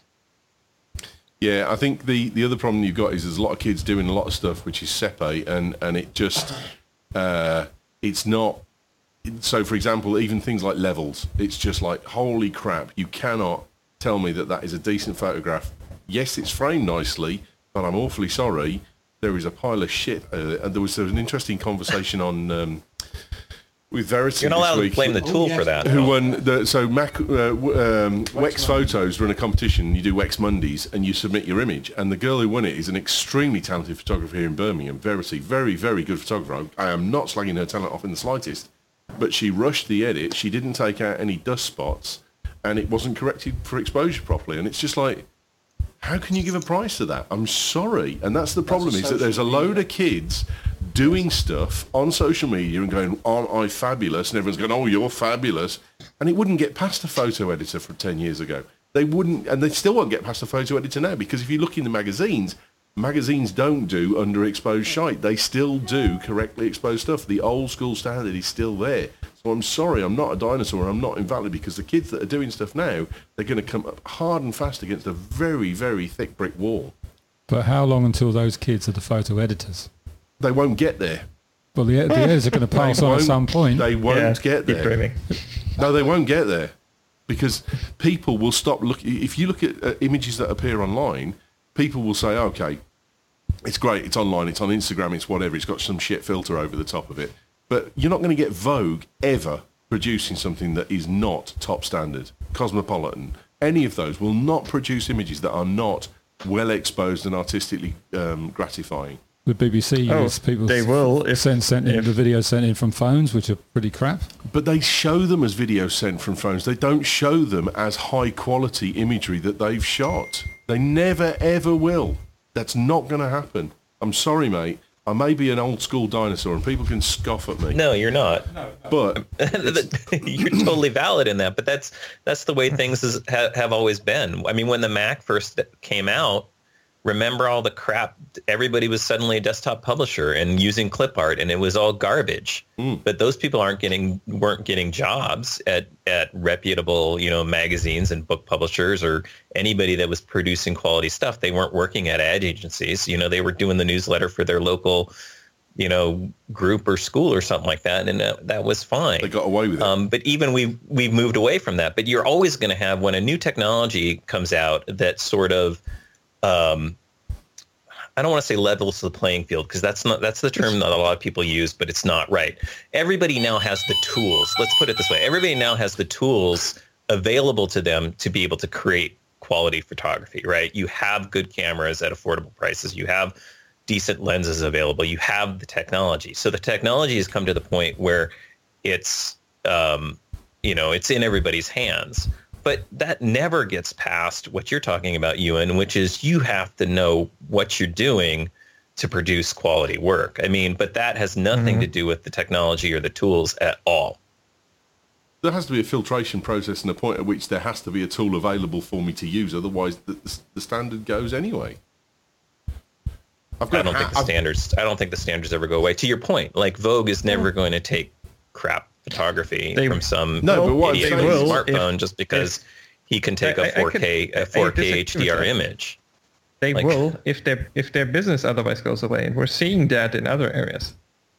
Yeah, I think the, the other problem you've got is there's a lot of kids doing a lot of stuff which is SEPA, and, and it just, uh, it's not, so for example, even things like levels, it's just like, holy crap, you cannot tell me that that is a decent photograph. Yes, it's framed nicely, but I'm awfully sorry, there is a pile of shit. Uh, and there was, there was an interesting conversation on... Um, with Verity You're not allowed this week, to blame the tool Oh, yes. for that. who won the so Mac uh, w- um, Wex Photos run a competition. You do Wex Mondays and you submit your image, and the girl who won it is an extremely talented photographer here in Birmingham. Verity, very very good photographer. I am not slagging her talent off in the slightest, but she rushed the edit. She didn't take out any dust spots, and it wasn't corrected for exposure properly. And it's just like, how can you give a price to that? I'm sorry. And that's the problem, is that there's a load of kids doing stuff on social media and going, aren't I fabulous? And everyone's going, oh, you're fabulous. And it wouldn't get past a photo editor from ten years ago. They wouldn't, and they still won't get past a photo editor now, because if you look in the magazines, magazines don't do underexposed shite. They still do correctly exposed stuff. The old school standard is still there. So I'm sorry, I'm not a dinosaur, I'm not invalid, because the kids that are doing stuff now, they're going to come up hard and fast against a very, very thick brick wall. But how long until those kids are the photo editors? They won't get there. Well, the, the editors are going to pass They on at won't- some point. They won't yeah, get keep there. dreaming. No, they won't get there, because people will stop looking. If you look at uh, images that appear online, people will say, okay, it's great, it's online, it's on Instagram, it's whatever, it's got some shit filter over the top of it. But you're not going to get Vogue ever producing something that is not top standard. Cosmopolitan, any of those will not produce images that are not well exposed and artistically um, gratifying. The B B C Oh, use people they will if- send sent in if- the videos sent in from phones, which are pretty crap. But they show them as videos sent from phones. They don't show them as high quality imagery that they've shot. They never ever will. That's not going to happen. I'm sorry, mate. I may be an old school dinosaur, and people can scoff at me. No, you're not. But you're totally valid in that. But that's that's the way things is, ha, have always been. I mean, when the Mac first came out, remember all the crap? Everybody was suddenly a desktop publisher and using clip art, and it was all garbage. Mm. But those people aren't getting weren't getting jobs at at reputable, you know, magazines and book publishers or anybody that was producing quality stuff. They weren't working at ad agencies. You know, they were doing the newsletter for their local, you know, group or school or something like that, and that, that was fine. They got away with it. Um, but even we we've moved away from that. But you're always going to have, when a new technology comes out that sort of Um, I don't want to say levels the playing field, because that's not that's the term that a lot of people use, but it's not right. Everybody now has the tools. Let's put it this way. Everybody now has the tools available to them to be able to create quality photography, right? You have good cameras at affordable prices. You have decent lenses available. You have the technology. So the technology has come to the point where it's, um, you know, it's in everybody's hands. But that never gets past what you're talking about, Ewan, which is you have to know what you're doing to produce quality work. I mean, but that has nothing mm-hmm. to do with the technology or the tools at all. There has to be a filtration process and a point at which there has to be a tool available for me to use. Otherwise, the, the standard goes anyway. I've got I don't ha- think the I've, standards. I don't think the standards ever go away. To your point, like Vogue is never going to take crap photography they, from some no, but what idiot will, smartphone if, just because if, he can take I, a four K could, a four K H D R image. They like, will if their if their business otherwise goes away, and we're seeing that in other areas.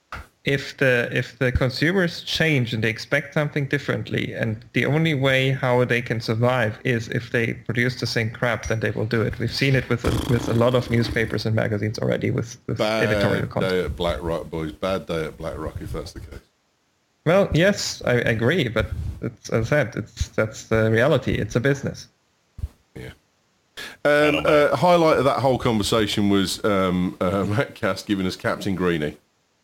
If the if the consumers change and they expect something differently, and the only way how they can survive is if they produce the same crap, then they will do it. We've seen it with a, with a lot of newspapers and magazines already with, with editorial content. Bad day at BlackRock, boys. Bad day at BlackRock, if that's the case. Well, yes, I agree, but it's, as I said, it's that's the reality. It's a business. Yeah. Um, uh, highlight of that whole conversation was um, uh, Matt Cass giving us Captain Greenie.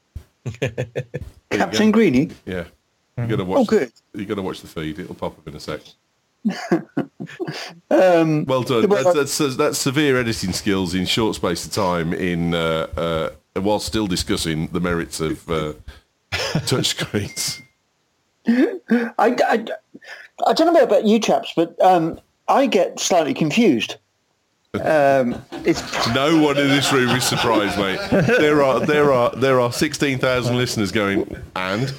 Captain Greenie? Yeah. You got to watch. Oh, good. You got to watch the feed. It'll pop up in a sec. um, well done. That's, that's that's severe editing skills in short space of time. In uh, uh, while still discussing the merits of. Uh, touchscreens. I, I, I don't know about you chaps, but um, I get slightly confused. Um, it's no one in this room is surprised, mate. There are there are there are sixteen thousand listeners going, and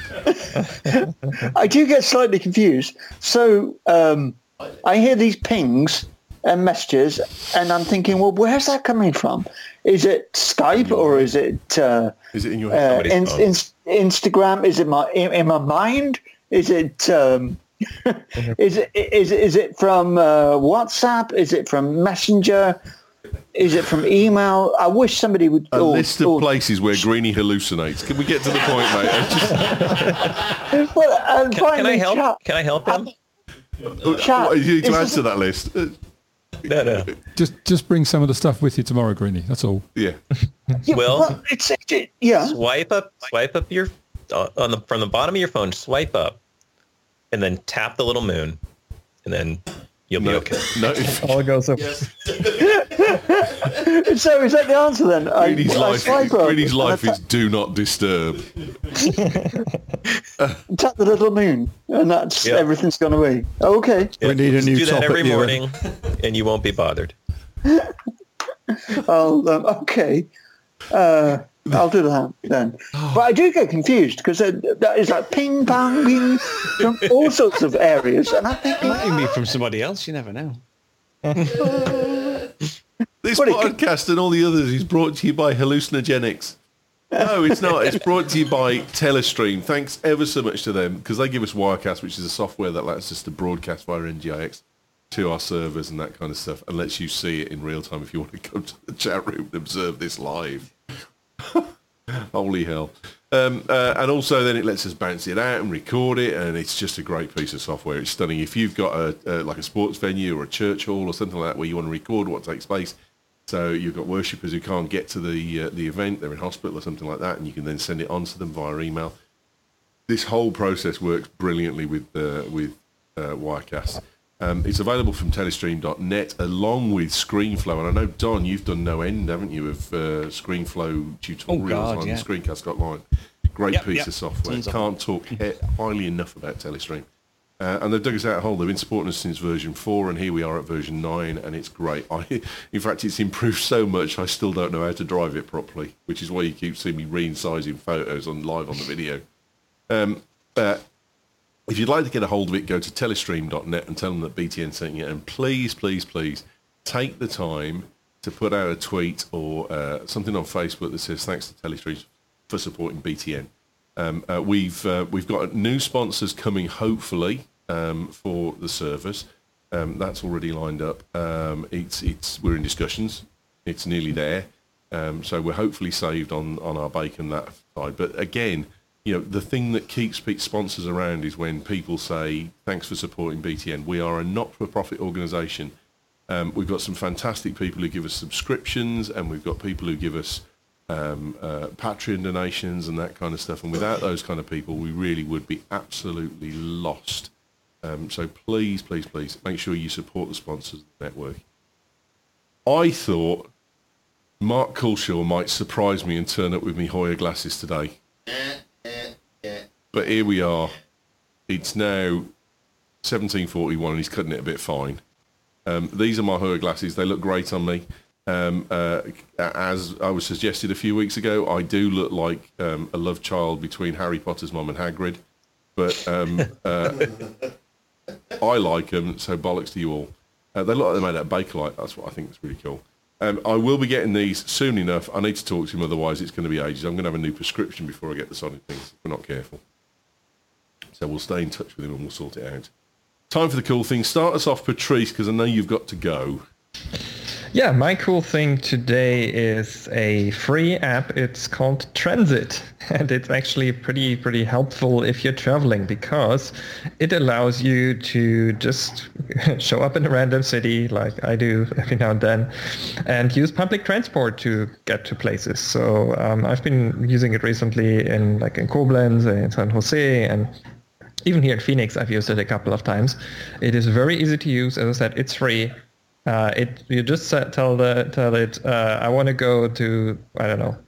I do get slightly confused. So um, I hear these pings and messages, and I'm thinking, well, where's that coming from? Is it Skype or is it? Uh, is it in your uh, in, in, Instagram? Is it my in, in my mind? Is it? Um, is it is is it from uh, WhatsApp? Is it from Messenger? Is it from email? I wish somebody would. A or, list of or, places where Greenie hallucinates. Can we get to the point, mate? Just... well, uh, can, can I help? Chat. Can I help him? Uh, chat. You need to add to that list. No, no. Just just bring some of the stuff with you tomorrow, Greenie. That's all. Yeah. yeah well, well, it's it, yeah. Swipe up, swipe up your uh, on the from the bottom of your phone. Swipe up, and then tap the little moon, and then you'll no, be okay. No, all goes up. Yes. So is that the answer then? Greenie's I, life, I Greenie's life is do not disturb. Tap the little moon, and that's yep. everything's gone away. Okay. Yep. We need a new do that every here. morning, and you won't be bothered. I'll, um, okay. Uh, I'll do that then. But I do get confused because that is like ping pong ping from all sorts of areas, and I think it might be from somebody else. You never know. This what podcast and all the others is brought to you by hallucinogenics. No, it's not. It's brought to you by Telestream. Thanks ever so much to them because they give us Wirecast, which is a software that lets us to broadcast via N G I X to our servers and that kind of stuff, and lets you see it in real time if you want to come to the chat room and observe this live. Holy hell. Um, uh, and also then it lets us bounce it out and record it, and it's just a great piece of software. It's stunning. If you've got a, uh, like a sports venue or a church hall or something like that where you want to record what takes place, so you've got worshippers who can't get to the uh, the event, they're in hospital or something like that, and you can then send it on to them via email. This whole process works brilliantly with uh, with uh, Wirecast. Um, it's available from telestream dot net along with ScreenFlow. And I know, Don, you've done no end, haven't you, of uh, ScreenFlow tutorials oh God, on yeah. screencast dot line. Great yep, piece yep. of software. Tons Can't of talk he- highly enough about Telestream. Uh, and they've dug us out a hole. They've been supporting us since version four, and here we are at version nine, and it's great. I, in fact, it's improved so much, I still don't know how to drive it properly, which is why you keep seeing me re-incising photos on live on the video. Um, uh, if you'd like to get a hold of it, go to telestream dot net and tell them that B T N sent you. And please, please, please, take the time to put out a tweet or uh, something on Facebook that says thanks to Telestream for supporting B T N. Um, uh, we've uh, we've got new sponsors coming, hopefully, um, for the service. Um, that's already lined up. Um, it's it's we're in discussions. It's nearly there. Um, so we're hopefully saved on, on our bacon that side. But again, you know, the thing that keeps sponsors around is when people say thanks for supporting B T N. We are a not-for-profit organisation. Um, we've got some fantastic people who give us subscriptions, and we've got people who give us Um, uh, Patreon donations and that kind of stuff. And without those kind of people, we really would be absolutely lost. Um, so please, please, please, make sure you support the sponsors of the network. I thought Mark Culshaw might surprise me and turn up with me Hoya glasses today. But here we are. It's now seventeen forty-one and he's cutting it a bit fine. Um, these are my Hoya glasses. They look great on me. Um, uh, as I was suggested a few weeks ago, I do look like um, a love child between Harry Potter's mum and Hagrid, but um, uh, I like them, so bollocks to you all. Uh, they look like they're made out of Bakelite. That's what I think is really cool. Um, I will be getting these soon enough. I need to talk to him, otherwise it's going to be ages. I'm going to have a new prescription before I get the Sonic things, if we're not careful. So we'll stay in touch with him and we'll sort it out. Time for the cool thing. Start us off, Patrice, because I know you've got to go. Yeah, my cool thing today is a free app. It's called Transit, and it's actually pretty pretty helpful if you're traveling because it allows you to just show up in a random city like I do every now and then and use public transport to get to places. So um, I've been using it recently in like in Koblenz, in San Jose, and even here in Phoenix, I've used it a couple of times. It is very easy to use. As I said, it's free. Uh, it you just set, tell the tell it uh, I want to go to I don't know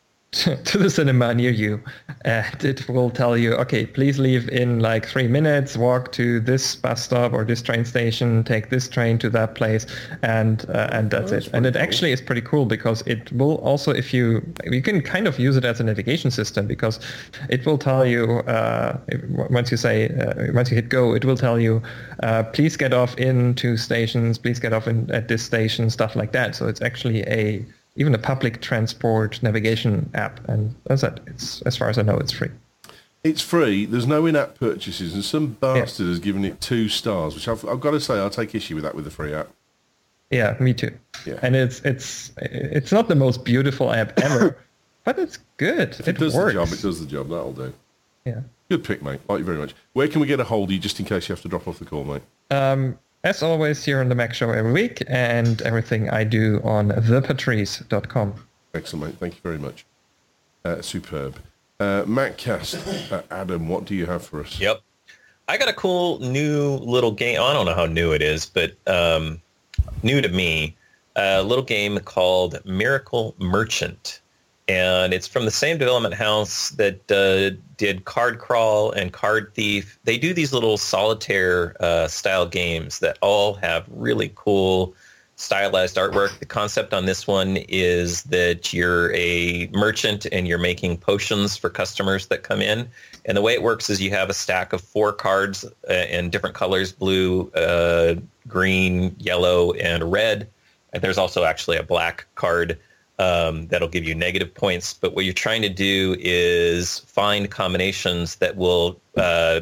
to the cinema near you, and it will tell you, okay, please leave in like three minutes, walk to this bus stop or this train station, take this train to that place, and uh, and that's oh, that's it. And it cool. actually is pretty cool because it will also, if you you can kind of use it as a navigation system because it will tell you uh, once you say uh, once you hit go, it will tell you uh, please get off in two stations, please get off in at this station, stuff like that. So it's actually a even a public transport navigation app, and that's it. It's, as far as I know, it's free. It's free. There's no in-app purchases, and some bastard yeah. has given it two stars, which I've, I've got to say, I'll take issue with that with the free app. Yeah, me too. Yeah. And it's it's it's not the most beautiful app ever, but it's good. If it, it does works. the job. It does the job. That'll do. Yeah. Good pick, mate. Like you very much. Where can we get a hold of you, just in case you have to drop off the call, mate? Um. As always, here on the Mac Show every week, and everything I do on the patrice dot com. Excellent, mate. Thank you very much. Uh, superb. Uh, MacCast, uh, Adam, what do you have for us? Yep. I got a cool new little game. I don't know how new it is, but um, new to me. A little game called Miracle Merchant. And it's from the same development house that uh, did Card Crawl and Card Thief. They do these little solitaire uh, style games that all have really cool stylized artwork. The concept on this one is that you're a merchant and you're making potions for customers that come in. And the way it works is you have a stack of four cards uh, in different colors, blue, uh, green, yellow, and red. And there's also actually a black card Um, that'll give you negative points. But what you're trying to do is find combinations that will uh,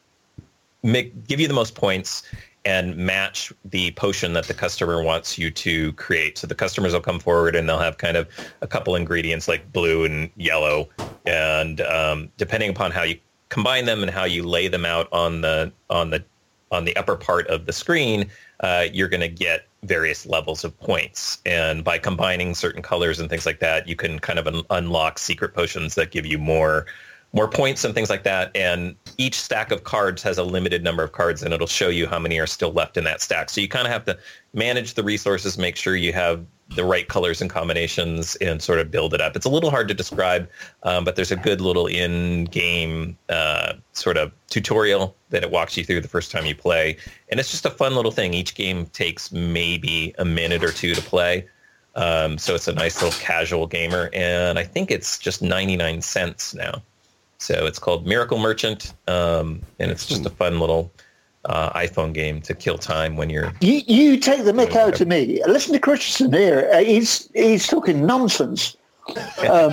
make, give you the most points and match the potion that the customer wants you to create. So the customers will come forward and they'll have kind of a couple ingredients like blue and yellow. And um, depending upon how you combine them and how you lay them out on the on the on the upper part of the screen, uh, you're going to get various levels of points. And by combining certain colors and things like that, you can kind of un- unlock secret potions that give you more more points and things like that. And each stack of cards has a limited number of cards, and it'll show you how many are still left in that stack. So you kind of have to manage the resources, make sure you have the right colors and combinations, and sort of build it up. It's a little hard to describe, um, but there's a good little in-game uh, sort of tutorial that it walks you through the first time you play. And it's just a fun little thing. Each game takes maybe a minute or two to play. Um, so it's a nice little casual gamer. And I think it's just ninety-nine cents now. So it's called Miracle Merchant. Um, and it's just a fun little Uh, iPhone game to kill time when you're... You, you take the mick out of me. Listen to Christensen here. Uh, he's he's talking nonsense. Um,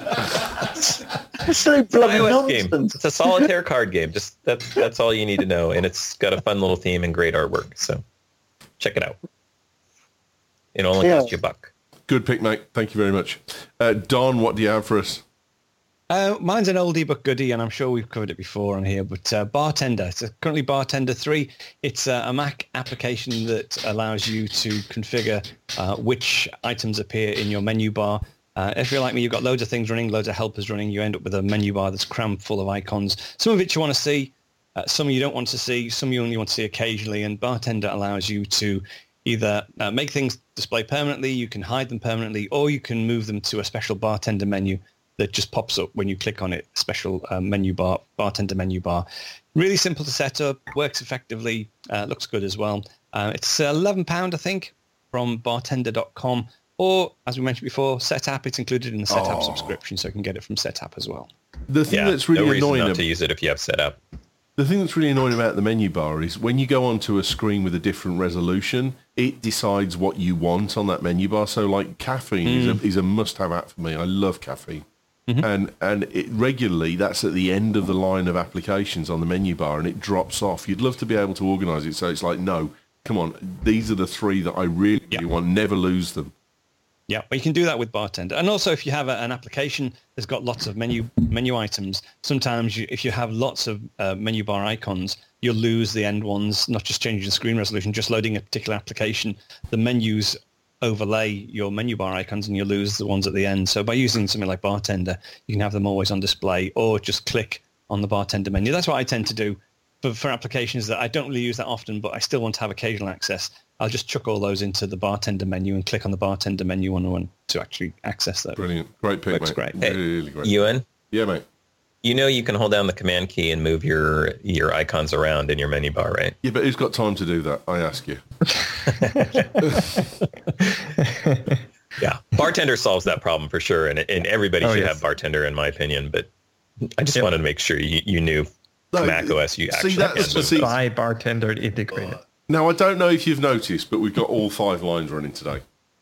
absolute bloody nonsense. Game. It's a solitaire card game. Just that's that's all you need to know, and it's got a fun little theme and great artwork. So check it out. It only yeah. costs you a buck. Good pick, mate. Thank you very much. Uh, Don, what do you have for us? Uh, mine's an oldie but goodie, and I'm sure we've covered it before on here, but uh, Bartender. It's a, currently Bartender three. It's uh, a Mac application that allows you to configure uh, which items appear in your menu bar. Uh, if you're like me, you've got loads of things running, loads of helpers running. You end up with a menu bar that's crammed full of icons. Some of it you want to see, uh, some you don't want to see, some you only want to see occasionally, and Bartender allows you to either uh, make things display permanently, you can hide them permanently, or you can move them to a special Bartender menu that just pops up when you click on it, special uh, menu bar, Bartender menu bar. Really simple to set up, works effectively, uh, looks good as well. Uh, it's eleven pounds, I think, from bartender dot com. Or, as we mentioned before, SetApp. It's included in the SetApp oh. subscription, so you can get it from SetApp as well. The thing yeah, that's really no reason annoying... not ab- to use it if you have SetApp. The thing that's really annoying about the menu bar is when you go onto a screen with a different resolution, it decides what you want on that menu bar. So, like, Caffeine mm. is, a, is a must-have app for me. I love Caffeine. Mm-hmm. And and it regularly, that's at the end of the line of applications on the menu bar, and it drops off. You'd love to be able to organise it so it's like, no, come on, these are the three that I really, yeah. really want. Never lose them. Yeah, but you can do that with Bartender. And also, if you have a, an application that's got lots of menu menu items, sometimes you, if you have lots of uh, menu bar icons, you'll lose the end ones, not just changing the screen resolution, just loading a particular application. The menus overlay your menu bar icons and you lose the ones at the end. So by using something like Bartender, you can have them always on display, or just click on the Bartender menu. That's what I tend to do for, for applications that I don't really use that often, but I still want to have occasional access. I'll just chuck all those into the Bartender menu and click on the Bartender menu when I want to actually access that. Brilliant. Great pick, Works mate. Great. Hey, really great. Ewan? Yeah, mate. You know you can hold down the command key and move your your icons around in your menu bar, right? Yeah, but who's got time to do that? I ask you. Yeah, Bartender solves that problem for sure, and and everybody oh, should yes. have Bartender, in my opinion. But I just yep. wanted to make sure you, you knew no, Mac O S you actually see, that's, can see, by Bartender integrated. Now, I don't know if you've noticed, but we've got all five lines running today.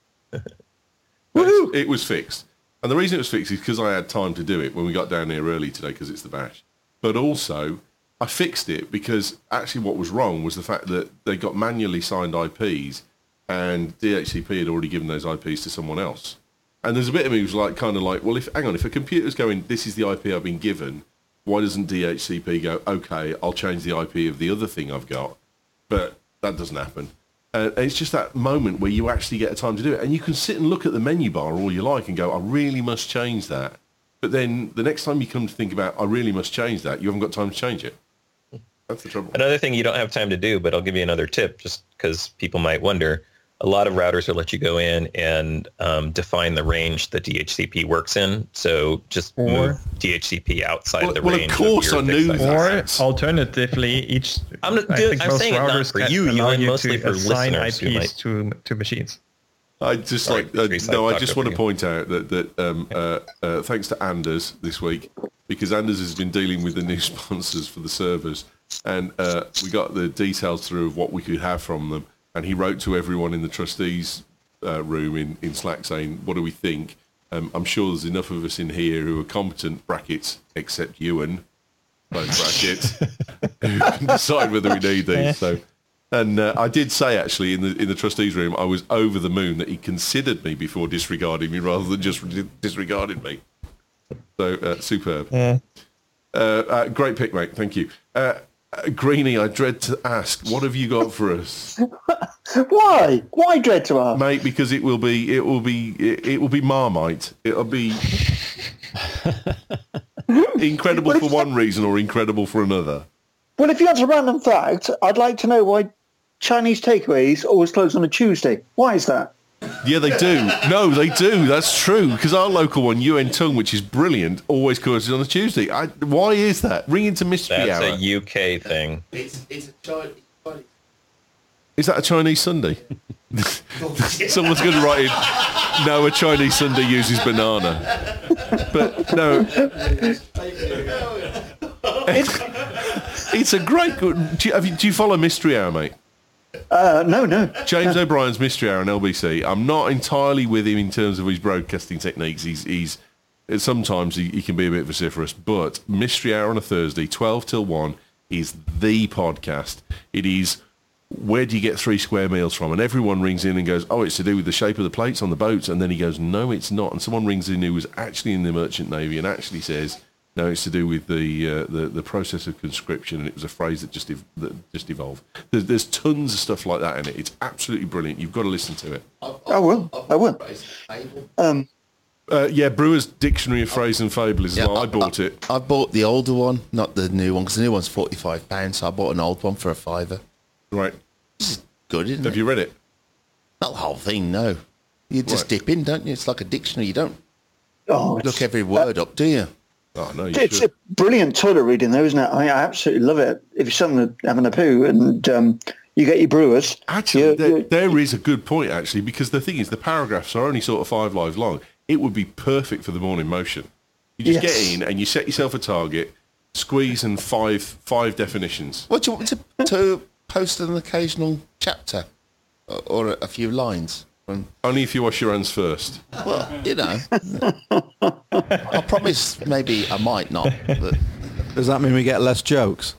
Woohoo! It was fixed. And the reason it was fixed is because I had time to do it when we got down here early today because it's the bash. But also, I fixed it because actually what was wrong was the fact that they got manually signed I Ps and D H C P had already given those I Ps to someone else. And there's a bit of me who's like, kind of like, well, if hang on, if a computer's going, this is the I P I've been given, why doesn't D H C P go, okay, I'll change the I P of the other thing I've got? But that doesn't happen. Uh, and it's just that moment where you actually get a time to do it. And you can sit and look at the menu bar all you like and go, I really must change that. But then the next time you come to think about, I really must change that, you haven't got time to change it. That's the trouble. Another thing you don't have time to do, but I'll give you another tip just because people might wonder. A lot of routers will let you go in and um, define the range that D H C P works in. So just or, move D H C P outside well, of the well, range. Of course, of I knew that. size. Or alternatively, each I'm, not, I dude, think I'm most saying it not routers for can you, allow you you mostly to for assign I Ps listeners who might... to to machines. I just Sorry, like uh, Teresa, no. I I just talked want to over point out that that um, uh, uh, thanks to Anders this week, because Anders has been dealing with the new sponsors for the servers, and uh, we got the details through of what we could have from them, and he wrote to everyone in the trustees uh, room in, in Slack saying, "What do we think?" Um, I'm sure there's enough of us in here who are competent brackets, except Ewan, close brackets, who can decide whether we need these. So. And uh, I did say, actually, in the in the trustees' room, I was over the moon that he considered me before disregarding me rather than just disregarded me. So, uh, superb. Yeah. Uh, uh, great pick, mate. Thank you. Uh, uh, Greenie, I dread to ask, what have you got for us? Why? Why dread to ask? Mate, because it will be, it will be, it, it will be Marmite. It'll be... Incredible Well, for if- one reason or incredible for another? Well, if you had a random fact, I'd like to know why Chinese takeaways always close on a Tuesday. Why is that? Yeah, they do. No, they do. That's true. Because our local one, Yuen Tung, which is brilliant, always closes on a Tuesday. I, why is that? Ring into Mystery That's Hour. a U K thing. It's, it's a Chinese... Is that a Chinese Sunday? Someone's going to write in, no, a Chinese Sunday uses banana. But no. It's a great... Good, do, you, have you, do you follow Mystery Hour, mate? Uh, no, no. James O'Brien's Mystery Hour on L B C. I'm not entirely with him in terms of his broadcasting techniques. He's... he's sometimes he, he can be a bit vociferous, but Mystery Hour on a Thursday, twelve till one, is the podcast. It is... Where do you get three square meals from? And everyone rings in and goes, oh, it's to do with the shape of the plates on the boats. And then he goes, no, it's not. And someone rings in who was actually in the Merchant Navy and actually says, no, it's to do with the uh, the, the process of conscription. And it was a phrase that just ev- that just evolved. There's, there's tons of stuff like that in it. It's absolutely brilliant. You've got to listen to it. I will. I will. Um, Uh, yeah, Brewer's Dictionary of Phrase and Fable is Yeah, well, I bought I, it. I bought the older one, not the new one, because the new one's forty-five pounds, so I bought an old one for a fiver. Right. This is good, isn't Have it? you read it? Not the whole thing, no. You just Right. dip in, don't you? It's like a dictionary. You don't oh, look it's, every word up, do you? Oh, no, you it's should. a brilliant toilet reading, though, isn't it? I, mean, I absolutely love it. If you're suddenly having a poo and um, you get your brewers. Actually, you- there, you- there is a good point, actually, because the thing is, the paragraphs are only sort of five lines long. It would be perfect for the morning motion. You just Yes. get in and you set yourself a target, squeeze in five five definitions. What do you want me to, to post an occasional chapter or, or a, a few lines? From, Only if you wash your hands first. well, you know. I promise maybe I might not. But Does that mean we get less jokes?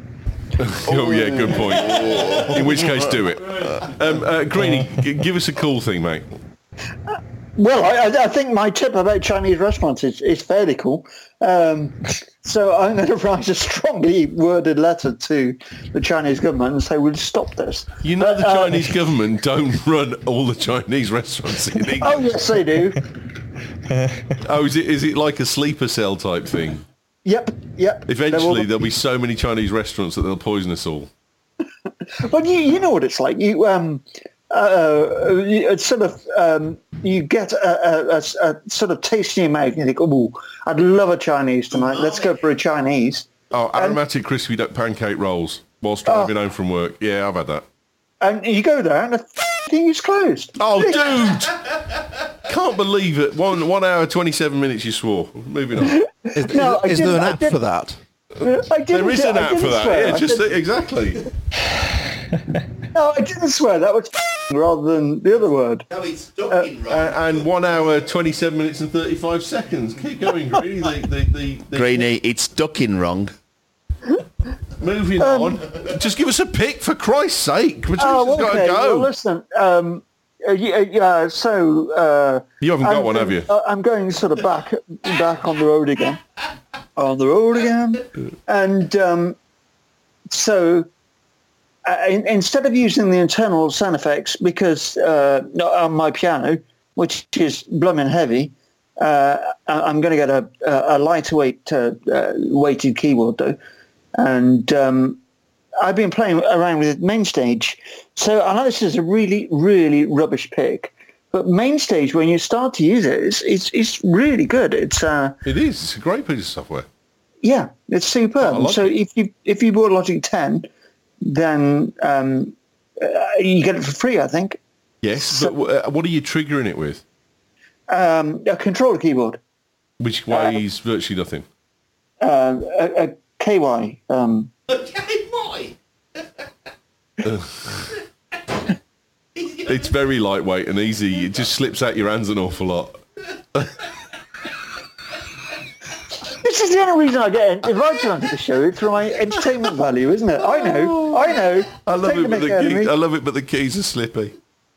Oh, yeah, good point. In which case, do it. Um, uh, Greenie, g- give us a cool thing, mate. Well, I, I- I think my tip about Chinese restaurants is, is fairly cool. Um, so I'm going to write a strongly worded letter to the Chinese government and say we'll stop this. You know the Uh, Chinese government don't run all the Chinese restaurants in England. Oh, yes, they do. Oh, is it is it like a sleeper cell type thing? Yep, yep. They're all- Eventually, there'll be so many Chinese restaurants that they'll poison us all. But you, you know what it's like. You um, uh, you, it's sort of um, you get a, a, a, a sort of taste in your mouth, and you think, "Oh, I'd love a Chinese tonight. Let's go for a Chinese." Oh, aromatic crispy duck pancake rolls whilst driving home from work. Yeah, I've had that. And you go there, and the thing is closed. Oh, dude! Can't believe it. One one hour twenty seven minutes. You swore. Moving on. Is, No, I is, is there didn't- an I app didn't- for that? I didn't, There is an I app didn't for that. swear. Yeah, I just didn't- exactly. no, I didn't swear. That was rather than the other word. no, it's stuck in Uh, and one hour twenty seven minutes and thirty five seconds. Keep going, Greenie. The, the, the, the, Greenie, it's stuck in wrong. Moving on. Just give us a pick, for Christ's sake. Patricia's Oh, got okay. to Well, go. listen. Um, uh, yeah, yeah, so uh, You haven't got I'm, one, have you? uh, I'm going sort of back back on the road again. On the road again, and um, so uh, in, instead of using the internal sound effects, because uh, on my piano, which is blooming heavy, uh, I- I'm going to get a, a, a lightweight uh, uh, weighted keyboard though, and um, I've been playing around with Mainstage. So I know this is a really, really rubbish pick, but Mainstage, when you start to use it, it's it's, it's really good. It's uh, It is. It's a great piece of software. yeah, it's superb. I like so it. if you if you bought Logic ten, then um, uh, you get it for free, I think. Yes, but uh, what are you triggering it with? Um, a controller keyboard, Which weighs virtually nothing. uh, a, a K Y. Um, It's very lightweight and easy. It just slips out your hands an awful lot. this is the only reason I get invited onto the show. It's for my entertainment value, isn't it? I know, I know. I love Take it, but mick the out of keys, me. I love it, but the keys are slippy.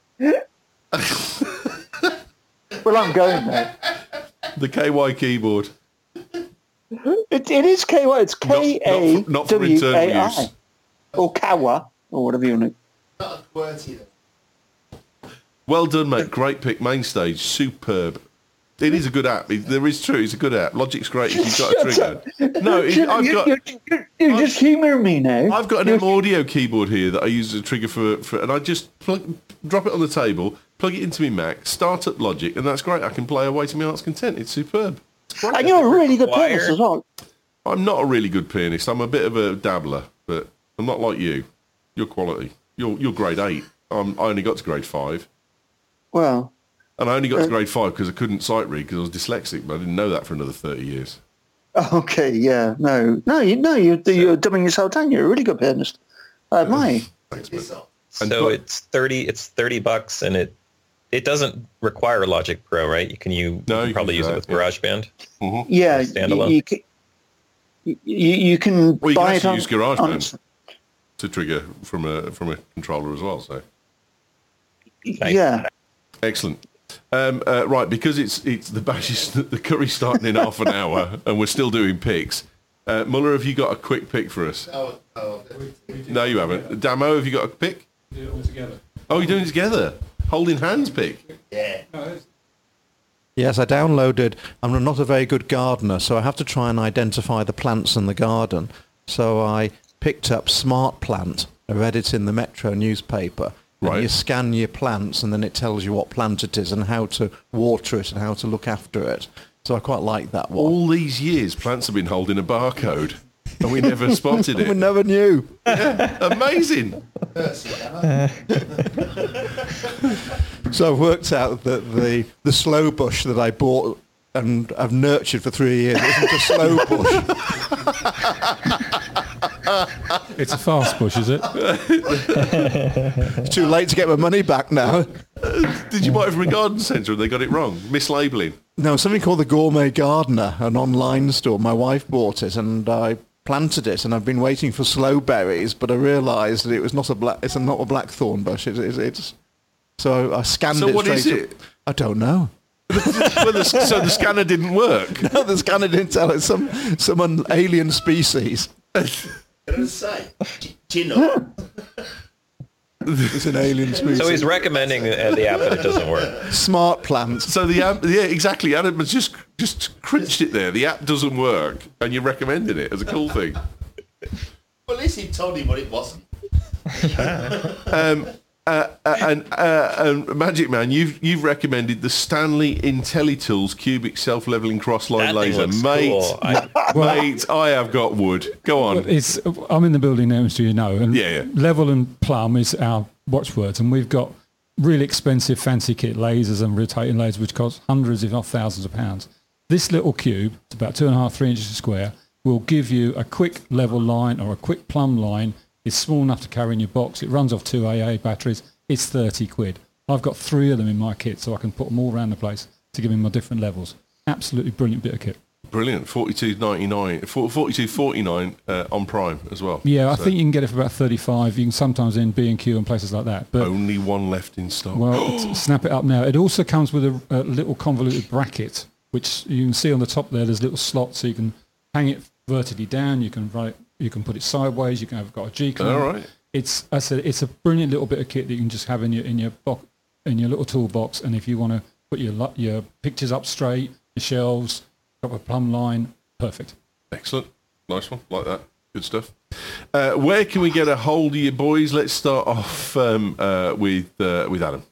Well, I'm going there. The K Y keyboard. It, it is K Y. It's K A Not- not for- not for W internal A I. use. Or Kawa, or whatever you want to. Well done, mate. Great pick. Main stage. Superb. It is a good app. It, there is true. It's a good app. Logic's great if you've got a trigger. No, it, I've you, got. You're, you're, you're just humouring me now. I've got an M Audio keyboard here that I use as a trigger for, for and I just plug, drop it on the table, plug it into my Mac, start up Logic, and that's great. I can play away to my heart's content. It's superb. It's and you're a really good Wire. pianist as well. I'm not a really good pianist. I'm a bit of a dabbler, but I'm not like you. You're quality. You're you're grade eight. I'm, I only got to grade five. Well. And I only got to grade five because I couldn't sight read because I was dyslexic, but I didn't know that for another thirty years. Okay, yeah, no, no, you no, you're, you're dumbing yourself down. You're a really good pianist. I admire you. Thanks, man. So but, it's thirty. It's thirty bucks, and it it doesn't require Logic Pro, right? You can you, No, you can you probably can use do it with that, yeah. GarageBand. Mm-hmm. Yeah, Standalone. you, you, can- you, you can Well, you buy can it actually on, use on GarageBand to trigger from a from a controller as well. So yeah. excellent. Um, uh, right, because it's it's the bash is the curry's starting in half an hour, and we're still doing picks. Uh, Muller, have you got a quick pick for us? Oh, oh. No, you haven't. Damo, have you got a pick? Do it all together. Oh, you're doing it together, holding hands pick. Yeah. Yes, I downloaded. I'm not a very good gardener, so I have to try and identify the plants in the garden. So I picked up Smart Plant. I read it in the Metro newspaper. Right. And you scan your plants, and then it tells you what plant it is and how to water it and how to look after it. So I quite like that one. All these years, plants have been holding a barcode, and we never spotted We it. never knew. Amazing. So I've worked out that the, the slow bush that I bought and I've nurtured for three years isn't a slow bush. It's a fast bush, is it? It's too late to get my money back now. Did you buy it from a garden centre and they got it wrong? Mislabeling. No, something called the Gourmet Gardener, an online store. My wife bought it and I planted it, and I've been waiting for slow berries, but I realised that it was not a black. It's not a blackthorn bush. It, it, it's so I scanned So it. what is straight it? up. I don't know. Well, the, so the scanner didn't work. No, the scanner didn't tell it. Some some un- alien species. Can I say? Gino. It's an alien species. So he's recommending uh, the app, but it doesn't work. Smart plants. So the app, yeah, exactly. Adam has just just cringed it there. The app doesn't work, and you're recommending it as a cool thing. Well, at least he told him what it wasn't. Um, uh, uh, and, uh, and Magic Man, you've you've recommended the Stanley IntelliTools cubic self-leveling cross-line That thing laser, looks mate. cool. I- Mate, I have got wood. Go on. It's I'm in the building now, as you know, and Yeah, yeah. level and plumb is our watchwords, and we've got really expensive fancy kit lasers and rotating lasers which cost hundreds, if not thousands of pounds. This little cube, it's about two and a half, three inches square, will give you a quick level line or a quick plumb line. It's small enough to carry in your box. It runs off two A A batteries. It's thirty quid. I've got three of them in my kit, so I can put them all around the place to give me my different levels. Absolutely brilliant bit of kit. Brilliant. forty-two ninety-nine, forty-two forty-nine uh, on Prime as well. Yeah, I So think you can get it for about thirty-five. You can sometimes in B and Q and places like that. But only one left in stock. well, it's- snap it up now. It also comes with a, a little convoluted bracket, which you can see on the top there. There's little slots, so you can hang it vertically down. You can write. You can put it sideways. You can have got a G clamp. All right. It's I said it's a brilliant little bit of kit that you can just have in your in your box, in your little toolbox. And if you want to put your lo- your pictures up straight, your shelves, got a plumb line, perfect. Excellent. Nice one. Like that. Good stuff. Uh, where can we get a hold of you boys? Let's start off um, uh, with uh, with Adam.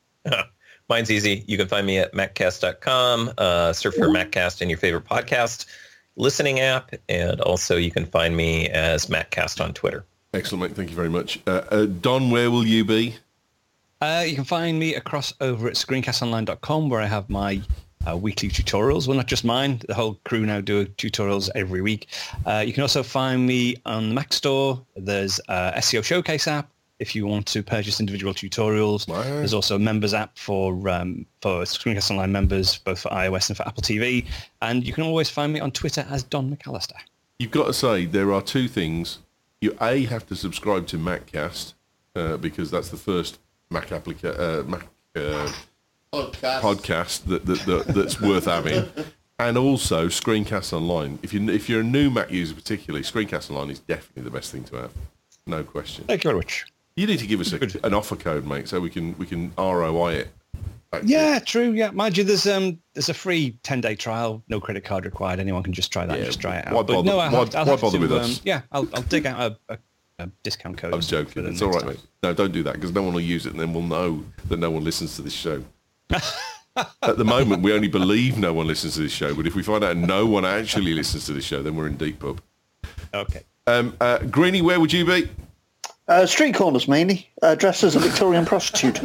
Mine's easy. You can find me at maccast dot com. Uh, search for Maccast in your favorite podcast listening app, and also you can find me as Maccast on Twitter. Excellent, mate. Thank you very much. Uh, uh, Don, where will you be? Uh, you can find me across over at screencast online dot com, where I have my uh, weekly tutorials. Well, not just mine. The whole crew now do tutorials every week. Uh, you can also find me on the Mac Store. There's uh, S E O Showcase app if you want to purchase individual tutorials. Wow. There's also a members app for um, for Screencast Online members, both for iOS and for Apple T V. And you can always find me on Twitter as Don McAllister. You've got to say there are two things. You A, have to subscribe to MacCast uh, because that's the first Mac applica- uh, Mac uh, Podcast. podcast that, that, that that's worth having, and also Screencast Online. If you if you're a new Mac user, particularly, Screencast Online is definitely the best thing to have, no question. Thank you very much. You need to give us a, an offer code, mate, so we can we can R O I it. Yeah, true. Yeah, mind you, there's um there's a free ten day trial, no credit card required. Anyone can just try that, Yeah, and just try it out. why But bother- no, I'll why- have, I'll why have bother to, with um, us? Yeah, I'll I'll dig out a, a, a discount code. I'm joking. for the It's all next right, time. mate. No, don't do that because no one will use it, and then we'll know that no one listens to this show. At the moment, we only believe no one listens to this show, but if we find out no one actually listens to this show, then we're in deep pub. Okay. Um, uh, Greenie, where would you be? Uh, street corners mainly, uh, dressed as a Victorian prostitute.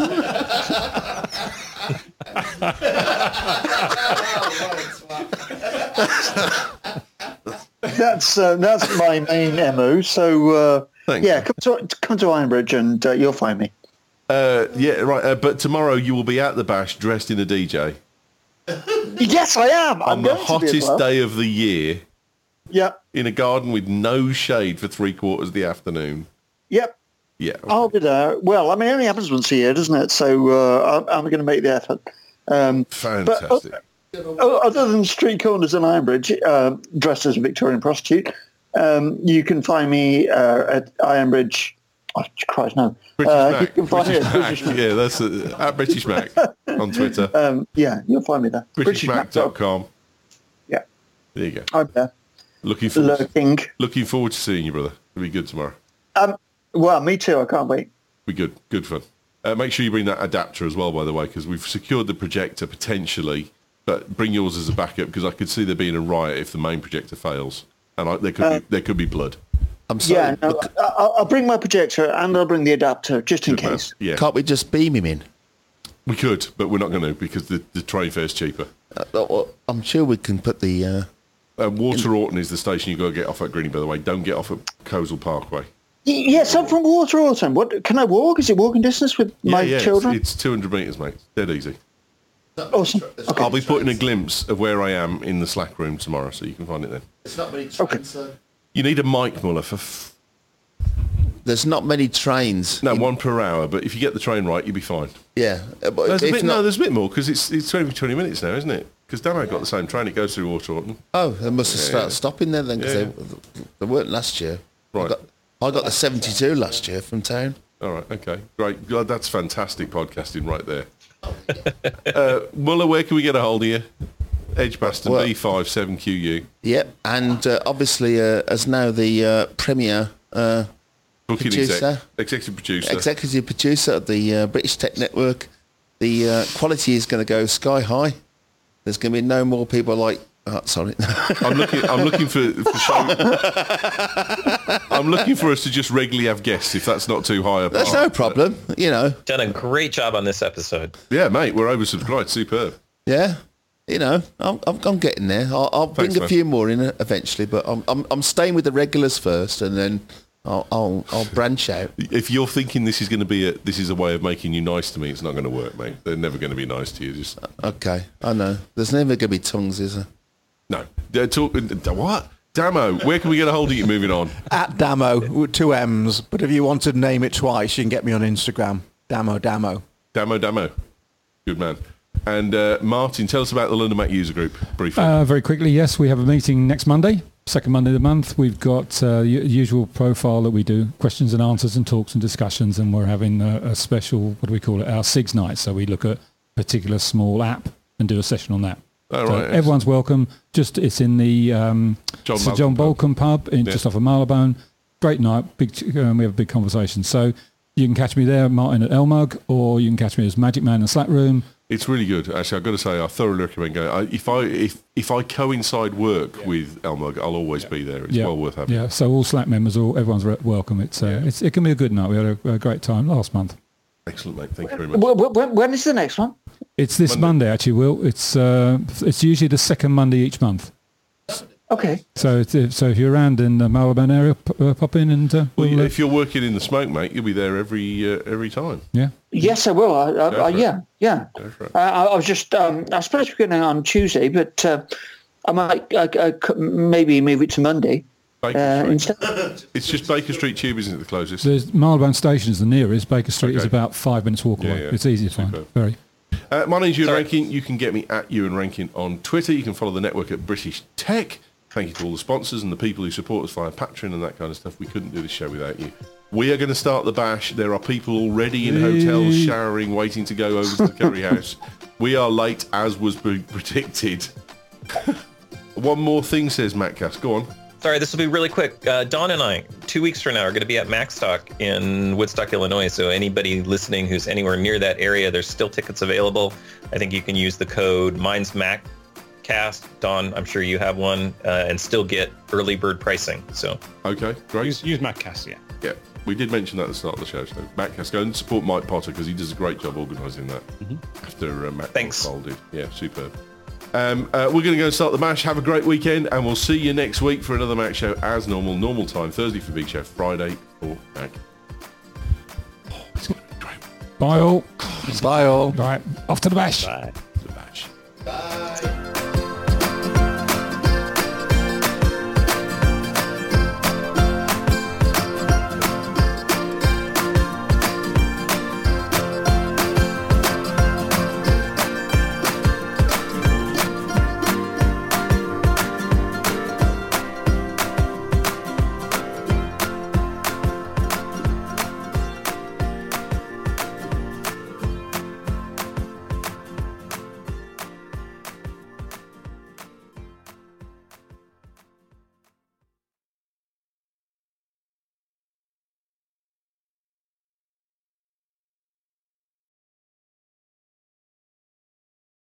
that's uh, that's my main M O. So uh, Thanks. yeah, come to come to Ironbridge and uh, you'll find me. Uh, yeah, right. Uh, but tomorrow you will be at the bash dressed in a D J Yes, I am. I'm on the going to be as hottest well. day of the year Yep, in a garden with no shade for three quarters of the afternoon. yep. Yeah. I'll be there. Well, I mean, it only happens once a year, doesn't it? So uh, I'm, I'm going to make the effort. Um, Fantastic. But, uh, other than street corners in Ironbridge, uh, dressed as a Victorian prostitute, um, you can find me uh, at Ironbridge. Oh, Christ, no. British Uh, Mac. you can find British me at Mac. British Mac. Yeah, that's uh, at British Mac on Twitter. Um, yeah, you'll find me there. British Mac dot com. com. Yeah, There you go. I'm there. Looking forward, Lurking. looking forward to seeing you, brother. It'll be good tomorrow. Um, well, me too. I can't wait. Be good. Good fun. Uh, make sure you bring that adapter as well, by the way, because we've secured the projector potentially, but bring yours as a backup because I could see there being a riot if the main projector fails, and I, there could Uh, be there could be blood. I'm sorry. Yeah, no, but I- I'll, I'll bring my projector and I'll bring the adapter just in Good man. case. Yeah, can't we just beam him in? we could, but we're not going to because the, the train fare's cheaper. Uh, well, I'm sure we can put the... Uh, Uh, Water Orton is the station you got to get off at Greenie, by the way. Don't get off at Coleshill Parkway. Y- Yes, I'm from Water Autumn. What can I walk? Is it walking distance with Yeah, my yeah, children? It's, it's two hundred metres, mate. Dead easy. Awesome. Okay. I'll be putting a glimpse of where I am in the Slack room tomorrow, so you can find it then. It's not many Okay. You need a mic, Muller, for... F- There's not many trains. no, in- one per hour, but if you get the train right, you'll be fine. Yeah. uh, but There's a if bit, not- no, there's a bit more, because it's, it's only twenty minutes now, isn't it? Because Damo got the same train. It goes through Water Orton. Oh, they must have Yeah, started yeah. stopping there then because Yeah, they, they weren't last year. Right. I got, I got the seventy-two last year from town. All right, okay. Great. God, that's fantastic podcasting right there. uh, Muller, where can we get a hold of you? Edgbaston, Well- B five seven Q U. Yep, and uh, obviously uh, as now the uh, premier uh, Booking Producer. exec, executive producer. executive producer of the uh, British Tech Network, the uh, quality is going to go sky high. There's going to be no more people like... Oh, sorry. I'm looking. I'm looking for, for show. I'm looking for us to just regularly have guests, if that's not too high a bar. That's no problem, you know. Done a great job on this episode. Yeah, mate, we're oversubscribed. Superb. Yeah, you know, I'm, I'm, I'm getting there. I'll, I'll bring Thanks, a man. few more in eventually, but I'm, I'm, I'm staying with the regulars first, and then I'll, I'll, I'll branch out. If you're thinking this is going to be a, this is a way of making you nice to me, it's not going to work, mate. They're never going to be nice to you. Just Okay, I know. There's never going to be tongues, is there? no. They're talking. What? Damo, where can we get a hold of you? Moving on. At Damo with two M's. But if you want to name it twice, you can get me on Instagram. Damo Damo. Damo, Damo. Good man. And uh, Martin, tell us about the London Mac user group briefly. Uh, very quickly, yes, we have a meeting next Monday, second Monday of the month. We've got uh, the usual profile that we do, questions and answers and talks and discussions, and we're having a, a special, what do we call it, our SIGS night. So we look at a particular small app and do a session on that. Oh, So right, excellent. everyone's welcome. Just it's in the um, John Sir John Balcombe Balcombe pub, in, Yeah. just off of Marylebone. Great night. Big. Um, we have a big conversation. So you can catch me there, Martin at Elmug, or you can catch me as Magic Man in the Slack Room. It's really good. Actually, I've got to say, I thoroughly recommend going. I, if I if if I coincide work with Elmug, I'll always be there. It's Yeah. well worth having. Yeah. So all Slack members, all everyone's re- welcome. It's, uh, Yeah. it's it can be a good night. We had a, a great time last month. Excellent, mate. Thank you very much. Wh- wh- When, when is the next one? It's this Monday. Monday, actually. Will it's uh, it's usually the second Monday each month. Okay. So it's, if- so if you're around in the Marylebone area, p- uh, pop in and uh, Well, we'll, uh, if you're working in the smoke, mate, you'll be there every uh, every time. yeah. Yes, I will. I, I, Go I, for it. yeah, yeah. Go for it. Uh, I, I was just, um, I was supposed to be going on Tuesday, but uh, I might uh, uh, c- maybe move it to Monday Baker uh, Street. instead. It's just Baker Street Tube, isn't it, the closest? There's Marylebone Station is the nearest. Baker Street is Okay. about five minutes walk Yeah, away. yeah. It's easy to find. Superb. Very. Uh, my name's Ewan Sorry. Rankin. You can get me at Ewan Rankin on Twitter. You can follow the network at British Tech. Thank you to all the sponsors and the people who support us via Patreon and that kind of stuff. We couldn't do this show without you. We are going to start the bash. There are people already in hotels showering, waiting to go over to the curry house. We are late, as was pre- predicted. One more thing, says Matt Cass. Go on. Sorry, this will be really quick. Uh, Don and I, two weeks from now, are going to be at MacStock in Woodstock, Illinois. So anybody listening who's anywhere near that area, there's still tickets available. I think you can use the code Mine's MacCast. Don, I'm sure you have one, uh, and still get early bird pricing. So okay, great. Use, use MacCast, yeah. Yeah, we did mention that at the start of the show. So MacCast, go and support Mike Potter because he does a great job organising that. Mm-hmm. After uh, Mac Thanks. folded, yeah, superb. Um, uh, we're going to go and start the mash. Have a great weekend, and we'll see you next week for another Mac show as normal. Normal time, Thursday for Big Show, Friday for Mac. Oh, it's going to be great. Bye all. Bye all. Right, off to the bash. Bye. The bash. Bye.